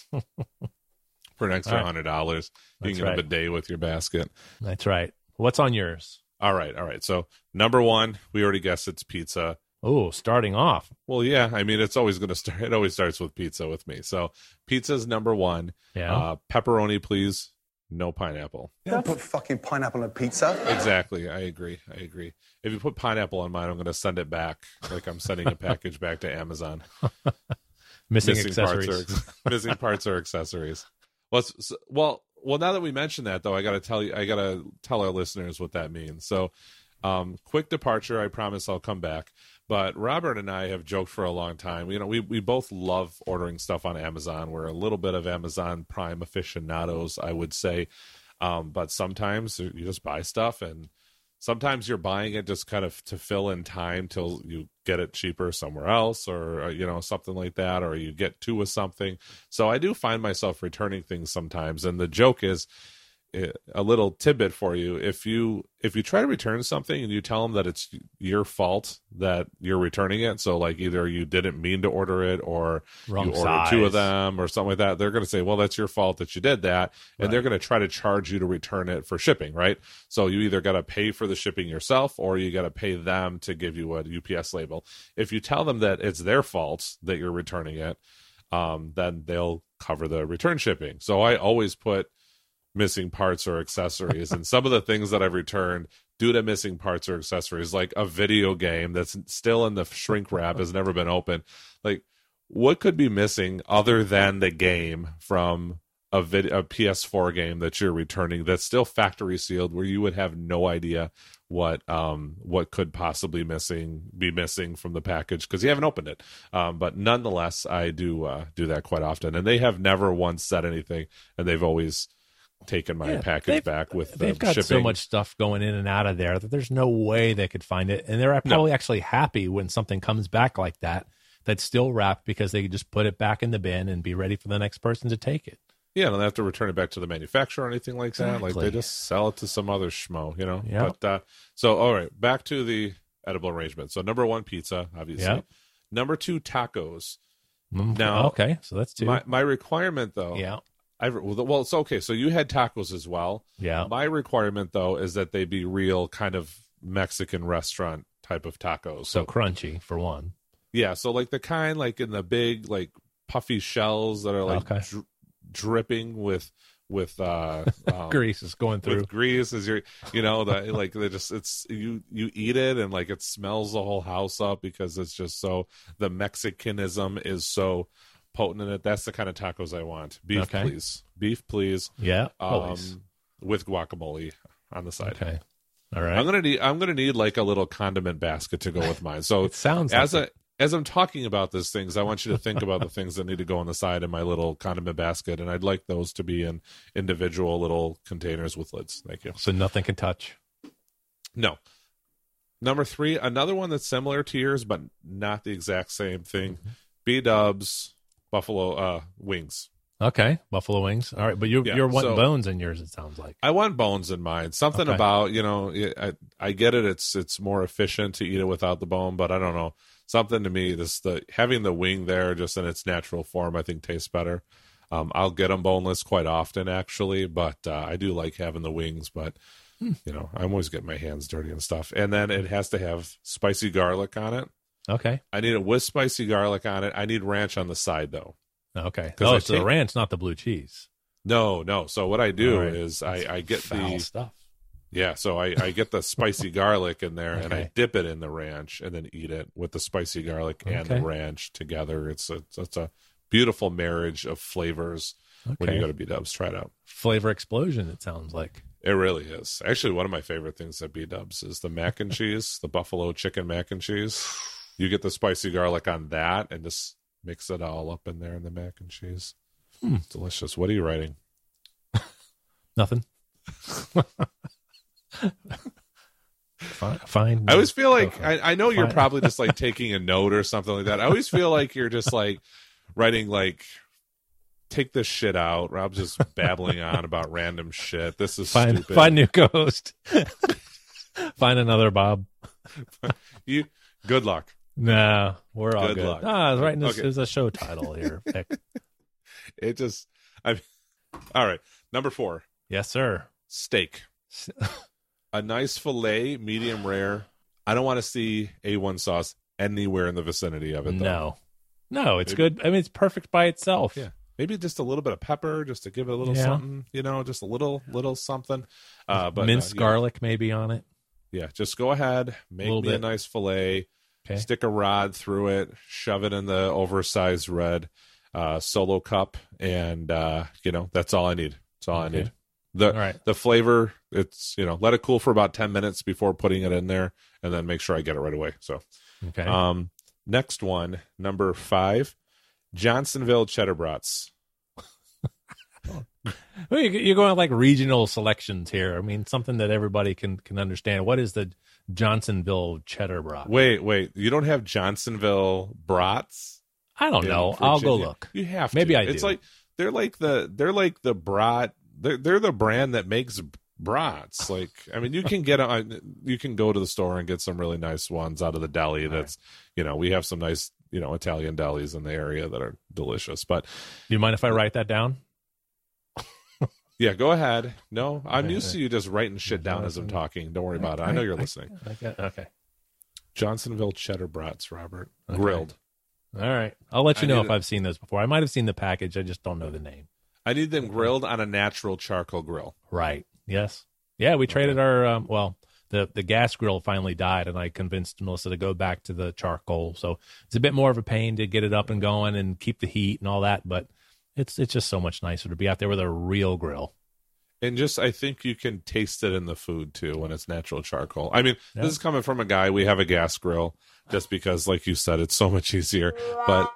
For an extra All right. hundred dollars, you That's can get right. a bidet with your basket. That's right. What's on yours? All right, all right. So number one, we already guessed it's pizza. Oh, starting off. Well, yeah. I mean, it's always going to start. It always starts with pizza with me. So pizza's number one. Yeah. Uh, pepperoni, please. No pineapple. You don't put fucking pineapple on pizza. Exactly. I agree. I agree. If you put pineapple on mine, I'm going to send it back. Like I'm sending a package back to Amazon. Missing, accessories. parts or missing parts or accessories. Well, it's- well, well. Now that we mentioned that, though, I got to tell you, I got to tell our listeners what that means. So, um, quick departure. I promise I'll come back. But Robert and I have joked for a long time. You know, we we both love ordering stuff on Amazon. We're a little bit of Amazon Prime aficionados, I would say. Um, but sometimes you just buy stuff, and sometimes you're buying it just kind of to fill in time till you get it cheaper somewhere else, or, you know, something like that, or you get two with something. So I do find myself returning things sometimes. And the joke is, a little tidbit for you: if you if you try to return something and you tell them that it's your fault that you're returning it, so like either you didn't mean to order it or Wrong you ordered two of size. them or something like that, they're going to say, well, that's your fault that you did that, and Right. they're going to try to charge you to return it for shipping, right? So you either got to pay for the shipping yourself or you got to pay them to give you a U P S label. If you tell them that it's their fault that you're returning it, um, then they'll cover the return shipping. So I always put missing parts or accessories, and some of the things that I've returned due to missing parts or accessories, like a video game that's still in the shrink wrap, has never been opened. Like, what could be missing other than the game from a, vid- a P S four game that you're returning that's still factory sealed, where you would have no idea what um what could possibly missing be missing from the package because you haven't opened it. Um, but nonetheless, I do uh, do that quite often, and they have never once said anything, and they've always taken my Yeah, package they've- back with the They've got shipping. so much stuff going in and out of there that there's no way they could find it. And they're probably actually happy when something comes back like that, that's still wrapped, because they could just put it back in the bin and be ready for the next person to take it. Yeah, and they have to return it back to the manufacturer or anything like that. Like Exactly. they just sell it to some other schmo, you know. Yeah. But uh, so all right, back to the edible arrangement. So number one, pizza, obviously. Yeah. Number two, tacos. Mm, Now- okay, so that's two. My my requirement though. yeah, I well, it's okay. So you had tacos as well. yeah. My requirement though is that they be real kind of Mexican restaurant type of tacos. So So crunchy for one. yeah, so like the kind like in the big like puffy shells that are like Okay. dri- dripping with with uh um, Grease is going through. with grease as you're you know the like they just it's you you eat it and like it smells the whole house up because it's just so the Mexicanism is so potent in it. That's the kind of tacos I want. Beef Okay. please, beef please, Yeah, um always. with guacamole on the side. Okay, all right. I'm gonna need I'm gonna need like a little condiment basket to go with mine. So It sounds as like a as I'm talking about these things, I want you to think about the things that need to go on the side in my little condiment basket, and I'd like those to be in individual little containers with lids. Thank you. So nothing can touch. No. Number three, another one that's similar to yours, but not the exact same thing. Mm-hmm. B-dubs, buffalo uh, wings. Okay, buffalo wings. All right, but you, Yeah, you're wanting so- bones in yours, it sounds like. I want bones in mine. Something Okay. about, you know, I, I get it. It's it's more efficient to eat it without the bone, but I don't know. Something to me, this the having the wing there just in its natural form, I think tastes better. Um, I'll get them boneless quite often, actually, but uh, I do like having the wings. But Hmm. you know, I'm always getting my hands dirty and stuff. And then it has to have spicy garlic on it. Okay, I need it with spicy garlic on it. I need ranch on the side though. okay. 'Cause Oh, I so the take- ranch, not the blue cheese. No, no. So what I do All right. is I, I get Foul the stuff. yeah. So I, I get the spicy garlic in there and I Okay. dip it in the ranch and then eat it with the spicy garlic and the Okay. ranch together. It's a it's a beautiful marriage of flavors when Okay. you go to B-Dubs. Try it out. Flavor explosion, it sounds like. It really is. Actually, one of my favorite things at B-Dubs is the mac and cheese, the buffalo chicken mac and cheese. You get the spicy garlic on that and just mix it all up in there in the mac and cheese. Hmm. Delicious. What are you writing? Nothing. fine. fine. I always feel like Okay. I, I know you're Fine. probably just like taking a note or something like that. I always feel like you're just like writing like take this shit out. Rob's just babbling on about random shit. This is Find, stupid. find new co-host. Find another Bob. You good luck. No, we're all Good good. luck. Ah, right. This Okay. is a show title here. Pick. It just I all right. Number four, Yes, sir. steak. A nice filet, medium rare. I don't want to see A one sauce anywhere in the vicinity of it though. No, no, it's Maybe- good. I mean, it's perfect by itself. Yeah. Maybe just a little bit of pepper just to give it a little Yeah. something, you know, just a little little something. Uh but Minced uh, yeah. garlic maybe on it. Yeah, just go ahead, make Little me a bit. nice fillet, Okay. stick a rod through it, shove it in the oversized red uh, solo cup, and uh, you know that's all I need. That's all Okay. I need. The All right. the flavor, it's you know let it cool for about ten minutes before putting it in there, and then make sure I get it right away. So, Okay. um, next one, number five, Johnsonville cheddar brats. Well, you- you're going like regional selections here. I mean, something that everybody can can understand. What is the Johnsonville cheddar brat? Wait, wait, you don't have Johnsonville brats? I don't in know. I'll go Virginia? look. You have to. Maybe I It's do. like they're like the they're like the brat. They're they're the brand that makes brats. Like I mean, you can get on. You can go to the store and get some really nice ones out of the deli. That's you know we have some nice you know Italian delis in the area that are delicious. But Do you mind if I write that down? yeah, go ahead. No, I'm Okay. used to you just writing shit down as I'm talking. Don't worry about it. I know you're listening. Okay. Okay. Johnsonville cheddar brats, Robert, Okay. grilled. All right. I'll let you I know need if it. I've seen those before. I might have seen the package. I just don't know the name. I need them grilled on a natural charcoal grill. Right. Yes. Yeah, we traded our um, well, the the gas grill finally died, and I convinced Melissa to go back to the charcoal. So it's a bit more of a pain to get it up and going and keep the heat and all that, but it's it's just so much nicer to be out there with a real grill. And just, I think you can taste it in the food too when it's natural charcoal. I mean, Yeah. this is coming from a guy. We have a gas grill just because, like you said, it's so much easier. But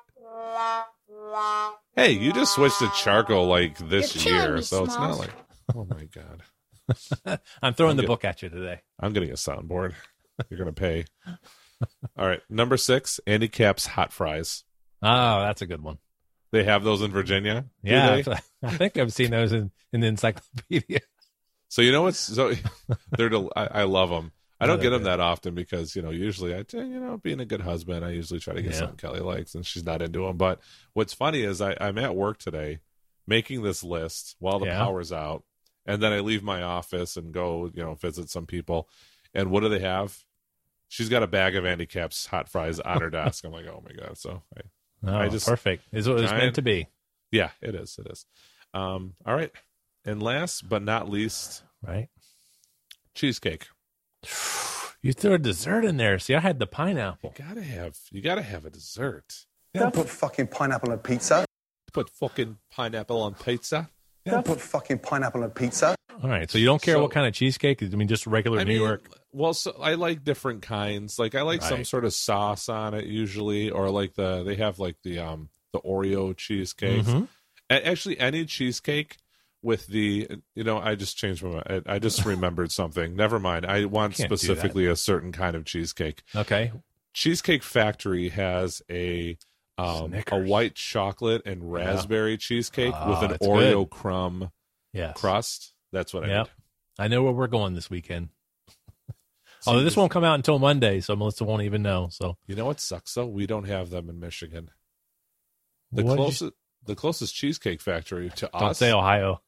hey, you just switched to charcoal like this You're killing year, me, so it's not Smalls. like, oh my god, I'm throwing I'm the good. book at you today. I'm getting a soundboard. You're gonna pay. All right, number six, Andy Cap's hot fries. Oh, that's a good one. They have those in Virginia. Do Yeah, they? I think I've seen those in, in the encyclopedia. So you know what's so they're del- I, I love them. I Yeah, don't get they're them that often because you know usually I you know being a good husband I usually try to get Yeah. something Kelly likes and she's not into them. But what's funny is I, I'm at work today making this list while the Yeah. power's out, and then I leave my office and go you know visit some people, and what do they have? She's got a bag of Andy Cap's hot fries on her desk. I'm like, oh my god! So I, Oh, I just- perfect. Is what it was Giant- meant to be. yeah, it is. It is. Um, all right, and last but not least, Right. cheesecake. You threw a dessert in there. See, I had the pineapple. Gotta have you gotta have a dessert. Don't put fucking pineapple on pizza. Put fucking pineapple on pizza. Don't put fucking pineapple on pizza. All right. So you don't care So- what kind of cheesecake? I mean, just regular I New mean, York. Well, so I like different kinds. Like I like Right. some sort of sauce on it usually, or like the they have like the um the Oreo cheesecakes. Mhm. A- Actually, any cheesecake with the you know I just changed my mind. I I just remembered something. Never mind. I want Can't do specifically a certain kind of cheesecake. Okay. Cheesecake Factory has a um a Snickers. white chocolate and raspberry cheesecake Ah, with an that's Oreo good. crumb Yes. crust. That's what I Yep. need. I know where we're going this weekend. See, Although this this- won't come out until Monday, so Melissa won't even know. So You know what sucks though? We don't have them in Michigan. The What did you- closest the closest cheesecake factory to don't us. say Ohio.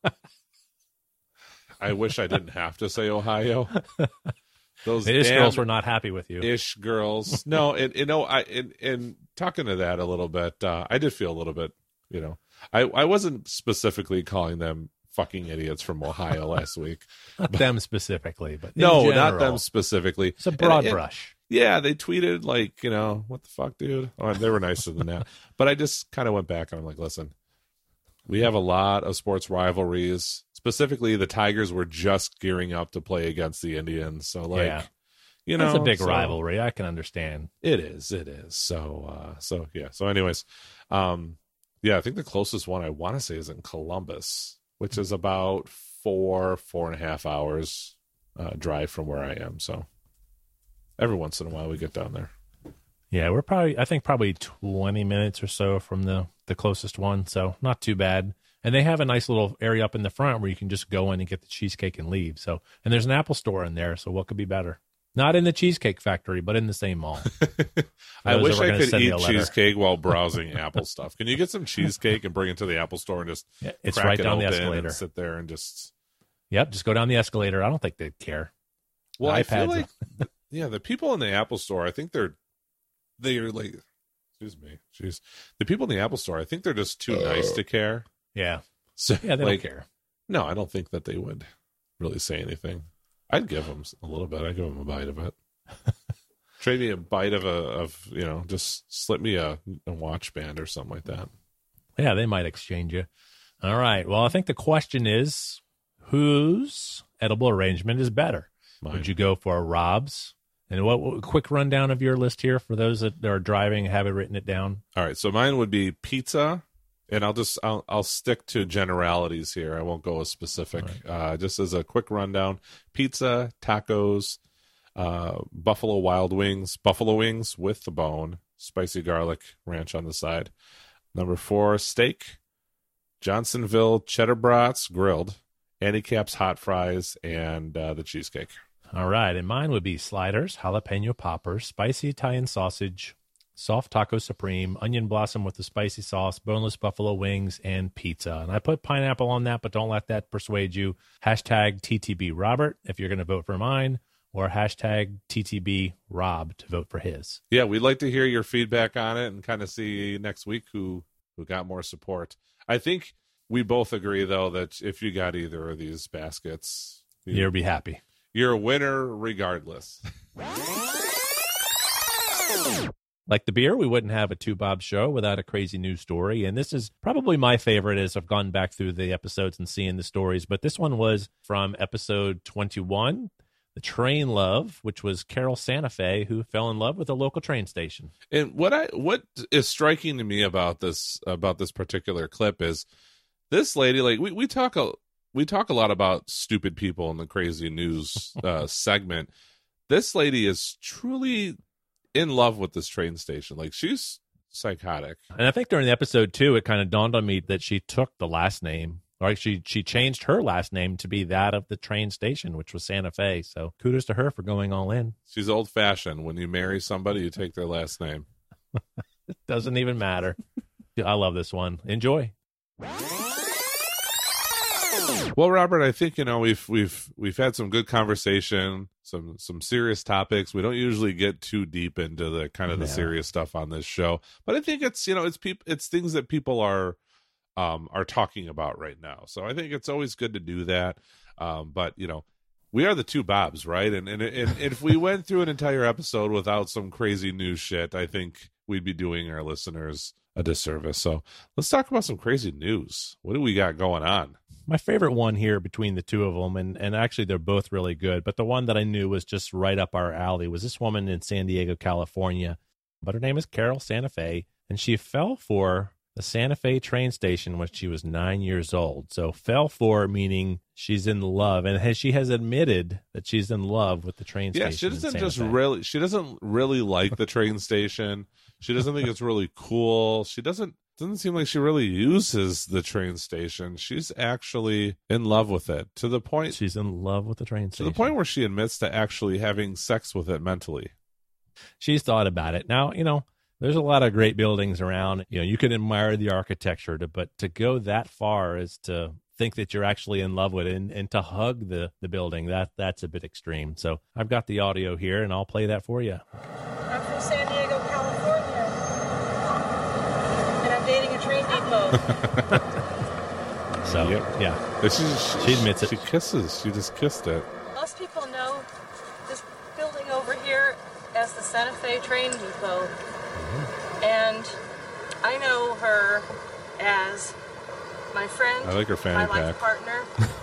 I wish I didn't have to say Ohio. Those The Ish damn girls were not happy with you. Ish girls. No, and you know, I in, in talking to that a little bit, uh, I did feel a little bit, you know, I, I wasn't specifically calling them fucking idiots from Ohio last week. Not them specifically, but in No, not general. them specifically. It's a broad And- and- brush. Yeah, they tweeted like, you know, what the fuck, dude? Oh, they were nicer than that. But I just kind of went back and I'm like, listen, we have a lot of sports rivalries. Specifically, the Tigers were just gearing up to play against the Indians. So, like, Yeah. you know, That's a big so- rivalry. I can understand. It is, it is. So, uh, so yeah. So, anyways, um, yeah, I think the closest one I want to say is in Columbus, which is about four, four and a half hours uh, drive from where I am. So, every once in a while we get down there. Yeah, we're probably, I think probably twenty minutes or so from the, the closest one. So not too bad. And they have a nice little area up in the front where you can just go in and get the cheesecake and leave. So, and there's an Apple store in there. So what could be better? Not in the Cheesecake Factory, but in the same mall. I those wish that were I gonna could send me eat a letter. cheesecake while browsing Apple stuff. Can you get some cheesecake and bring it to the Apple store and just Yeah, it's crack right it down the open escalator. and sit there and just? Yep, just go down the escalator. I don't think they'd care. Well, I feel iPads. like, yeah, the people in the Apple store, I think they're they're like, excuse me, jeez, the people in the Apple store, I think they're just too nice to care. Yeah. So Yeah, they like, don't care. no, I don't think that they would really say anything. I'd give them a little bit. I'd give them a bite of it. Trade me a bite of a of you know, just slip me a, a watch band or something like that. Yeah, they might exchange you. All right. Well, I think the question is, whose edible arrangement is better? Mine. Would you go for Rob's? And what, what quick rundown of your list here for those that are driving, have it written it down. All right, so mine would be pizza, and I'll just I'll I'll stick to generalities here. I won't go as specific. Uh, just as a quick rundown: pizza, tacos, uh, Buffalo Wild Wings, buffalo wings with the bone, spicy garlic ranch on the side. Number four, steak, Johnsonville cheddar brats grilled, Andy Capp's hot fries, and uh, the cheesecake. All right. And mine would be sliders, jalapeno poppers, spicy Italian sausage, soft taco supreme, onion blossom with the spicy sauce, boneless buffalo wings, and pizza. And I put pineapple on that, but don't let that persuade you. Hashtag T T B Robert if you're going to vote for mine, or hashtag T T B Rob to vote for his. Yeah, we'd like to hear your feedback on it and kind of see next week who who got more support. I think we both agree though that if you got either of these baskets, you, You'll be happy. you're a winner regardless. Like the beer, we wouldn't have a Two Bob show without a crazy news story. And this is probably my favorite as I've gone back through the episodes and seeing the stories. But this one was from episode twenty-one, The Train Love, which was Carol Santa Fe, who fell in love with a local train station. And what I what is striking to me about this about this particular clip is this lady, like we, we talk a we talk a lot about stupid people in the crazy news uh, segment. This lady is truly in love with this train station. Like she's psychotic. And I think during the episode, too, it kind of dawned on me that she took the last name. Right? She, she changed her last name to be that of the train station, which was Santa Fe. So kudos to her for going all in. She's old fashioned. When you marry somebody, you take their last name. It doesn't even matter. I love this one. Enjoy. Well, Robert, I think you know we've we've we've had some good conversation, some some serious topics. We don't usually get too deep into the kind of the No. serious stuff on this show, but I think it's you know it's peop- it's things that people are um are talking about right now. So I think it's always good to do that. Um, but you know, we are the two Bobs, right? And and, and and if we went through an entire episode without some crazy news shit, I think we'd be doing our listeners a disservice. So let's talk about some crazy news. What do we got going on? My favorite one here between the two of them, and, and actually they're both really good, but the one that I knew was just right up our alley was this woman in San Diego, California. But her name is Carol Santa Fe, and she fell for the Santa Fe train station when she was nine years old. So fell for meaning she's in love, and has, she has admitted that she's in love with the train Yeah, station. she doesn't in just Santa Fe. really. She doesn't really like the train station. She doesn't think it's really cool. She doesn't. Doesn't seem like she really uses the train station. She's actually in love with it to the point. She's in love with the train to station. the point where she admits to actually having sex with it mentally. She's thought about it. Now, you know, there's a lot of great buildings around. You know, you can admire the architecture, to, but to go that far is to think that you're actually in love with it, and, and to hug the, the building, that that's a bit extreme. So I've got the audio here, and I'll play that for you. I'm from San Diego, California, and I'm dating a train depot. So, Yep. yeah. She, she, She admits it. She kisses. She just kissed it. Most people know this building over here as the Santa Fe train depot, and I know her as my friend, I like her fanny my pack. life partner,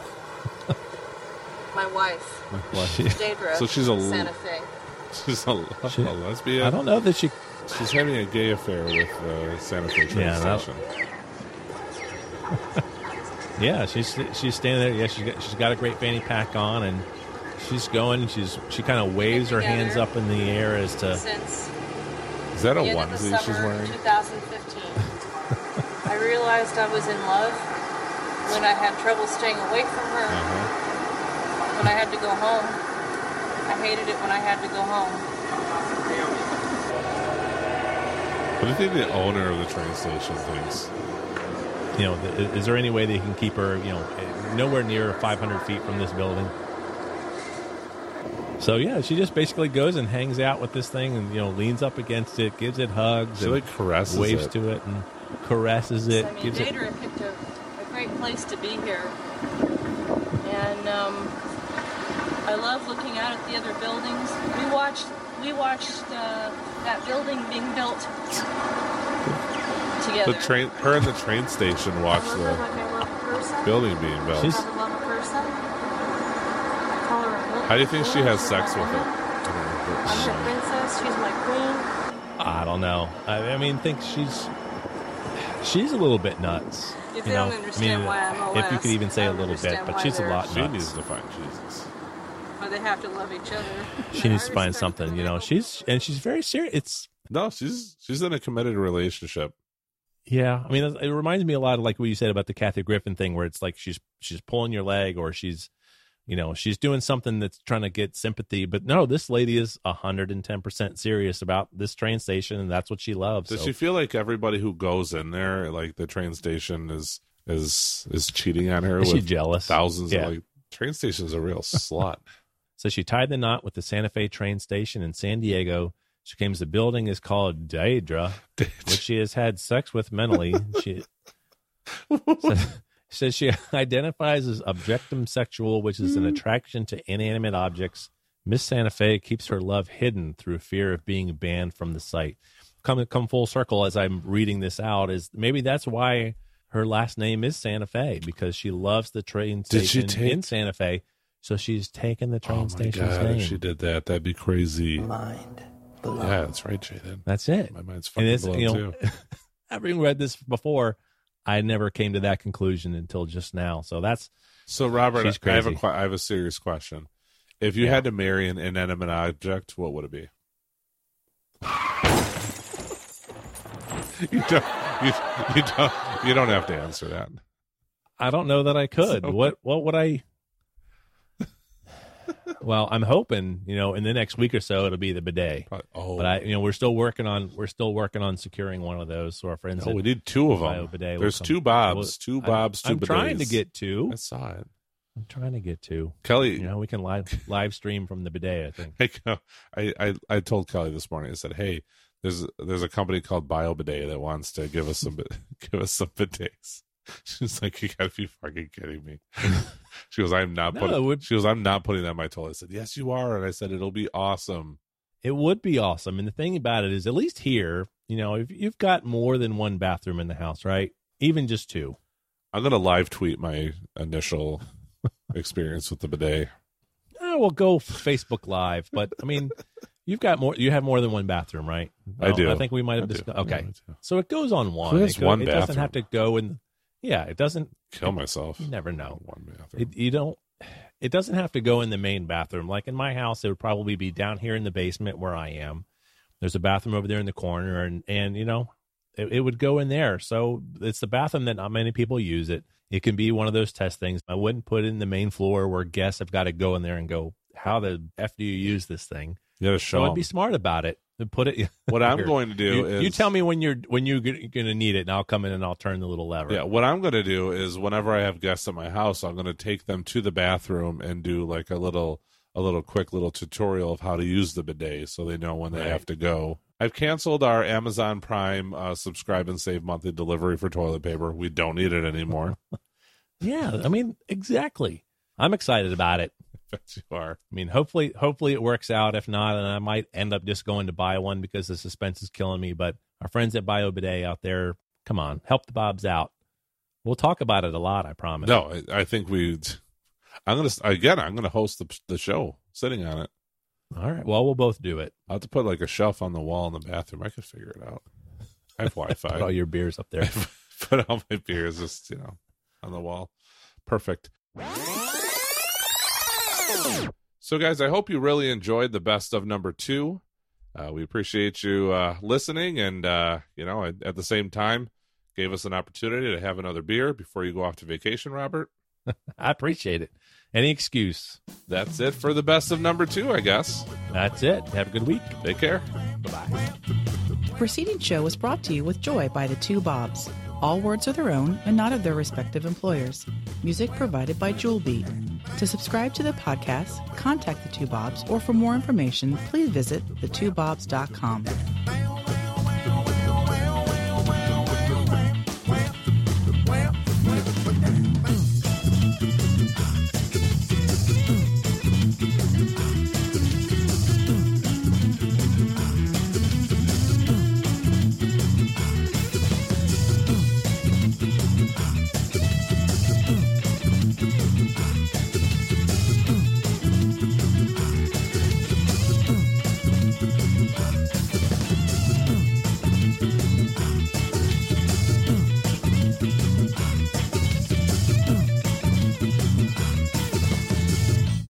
my wife, She- Deidre. So she's a- Santa Fe. She's a, She- a lesbian. I don't know that she... She's having a gay affair with uh, Santa Fe train Yeah, that- station. Yeah, she's she's standing there. Yeah, she's got, she's got a great fanny pack on, and she's going. She's She kind of waves her Together. hands up in the air as to... Since Is that a the end of the onesie she's summer wearing? two thousand fifteen. I realized I was in love when I had trouble staying away from her, Uh-huh. when I had to go home. I hated it when I had to go home. What do you think the owner of the train station thinks? You know, th- is there any way they can keep her, you know, nowhere near five hundred feet from this building? So, yeah, she just basically goes and hangs out with this thing and, you know, leans up against it, gives it hugs, She and like caresses waves it. to it and caresses it. I mean, gives it Deidre picked a, a great place to be here. And um, I love looking out at the other buildings. We watched, we watched uh, that building being built together. The train, her and the train station watch I love her the like I love a person. building being built. She's- I love a person. I call her a little How do you think she has She's sex my with it? woman. I'm her princess. She's my queen. I don't know. I, I mean, think she's she's a little bit nuts. If you they know? don't understand I mean, why I'm if you molest, could even say I a don't little bit, understand but why she's a they're- lot She nuts. needs to find Jesus. Or they have to love each other. She But needs I to find respect something. You know, them. she's and she's very serious. It's No, she's she's in a committed relationship. Yeah, I mean, it it reminds me a lot of like what you said about the Kathy Griffin thing, where it's like she's she's pulling your leg, or she's, you know, she's doing something that's trying to get sympathy. But no, this lady is a hundred and ten percent serious about this train station, and that's what she loves. Does so. she feel like everybody who goes in there, like the train station, is is is cheating on her? Is she with jealous? Thousands Yeah. of like train station's a real slut. So she tied the knot with the Santa Fe train station in San Diego. She claims the building is called Deidre, which she has had sex with mentally. She says, says she identifies as objectum sexual, which is an attraction to inanimate objects. Miss Santa Fe keeps her love hidden through fear of being banned from the site. Come come full circle as I'm reading this out is maybe that's why her last name is Santa Fe, because she loves the train Did she station take- in Santa Fe. So she's taken the train Oh my station's god! name. If she did that, that'd be crazy. Mind blown. Yeah, that's right, Jaden. That's it. My mind's And fucking it's, blown you know, too. having read this before, I never came to that conclusion until just now. So that's So, Robert, she's I have a crazy. que- I have a serious question. If you Yeah. had to marry an inanimate object, what would it be? you don't. You, you don't. You don't have to answer that. I don't know that I could. So- what what would I? Well, I'm hoping, you know, in the next week or so it'll be the bidet. Probably, oh, But I, you know, we're still working on we're still working on securing one of those. So our friends, no, at we need two of Bio them. Bidet will There's come- two Bobs, two I'm- Bobs, 2 I'm trying to bidets. get two. I saw it. I'm trying to get two. Kelly, You know, we can live live stream from the bidet. I think. I, I, I, I told Kelly this morning. I said, "Hey, there's there's a company called BioBidet that wants to give us some give us some bidets." She's like, "You gotta be fucking kidding me." She goes, "I'm not No, putting." it would- She goes, "I'm not putting that on my toilet." I said, "Yes, you are," and I said, "It'll be awesome." It would be awesome. And the thing about it is, at least here, you know, if you've got more than one bathroom in the house, right? Even just two. I'm gonna live tweet my initial experience with the bidet. Oh, we'll go Facebook Live, but I mean, you've got more. You have more than one bathroom, right? I do. I think we might have I do. discussed. Okay, Yeah, so it goes on one. Who has it go, one It doesn't bathroom? have to go in. Yeah, it doesn't. Kill myself. You never know. One bathroom. It, you don't. It doesn't have to go in the main bathroom. Like in my house, it would probably be down here in the basement where I am. There's a bathroom over there in the corner, and and you know, it, it would go in there. So it's the bathroom that not many people use it. It can be one of those test things. I wouldn't put it in the main floor where guests have got to go in there and go, how the F do you use this thing? You gotta show So I'd 'em. be smart about it and put it. What I'm Here. going to do you, is you tell me when you're when you're going to need it, and I'll come in and I'll turn the little lever. Yeah, what I'm going to do is whenever I have guests at my house, I'm going to take them to the bathroom and do like a little a little quick little tutorial of how to use the bidet so they know when they Right. have to go. I've canceled our Amazon Prime uh, subscribe and save monthly delivery for toilet paper. We don't need it anymore. Yeah, I mean, exactly. I'm excited about it. Bet you are. I mean, hopefully, hopefully it works out. If not, and I might end up just going to buy one because the suspense is killing me. But our friends at BioBidet out there, come on, help the Bobs out. We'll talk about it a lot, I promise. No, I, I think we. I'm gonna again. I'm gonna host the the show, sitting on it. All right. Well, we'll both do it. I'll have to put like a shelf on the wall in the bathroom. I could figure it out. I have Wi-Fi. Put all your beers up there. Put all my beers just you know on the wall. Perfect. So, guys, I hope you really enjoyed the best of number two. Uh, we appreciate you uh, listening, and uh, you know, at, at the same time, gave us an opportunity to have another beer before you go off to vacation, Robert. I appreciate it. Any excuse. That's it for the best of number two, I guess. That's it. Have a good week. Take care. Bye-bye. The preceding show was brought to you with joy by the Two Bobs. All words are their own and not of their respective employers. Music provided by Jewel Beat. To subscribe to the podcast, contact the Two Bobs, or for more information, please visit the two bobs dot com.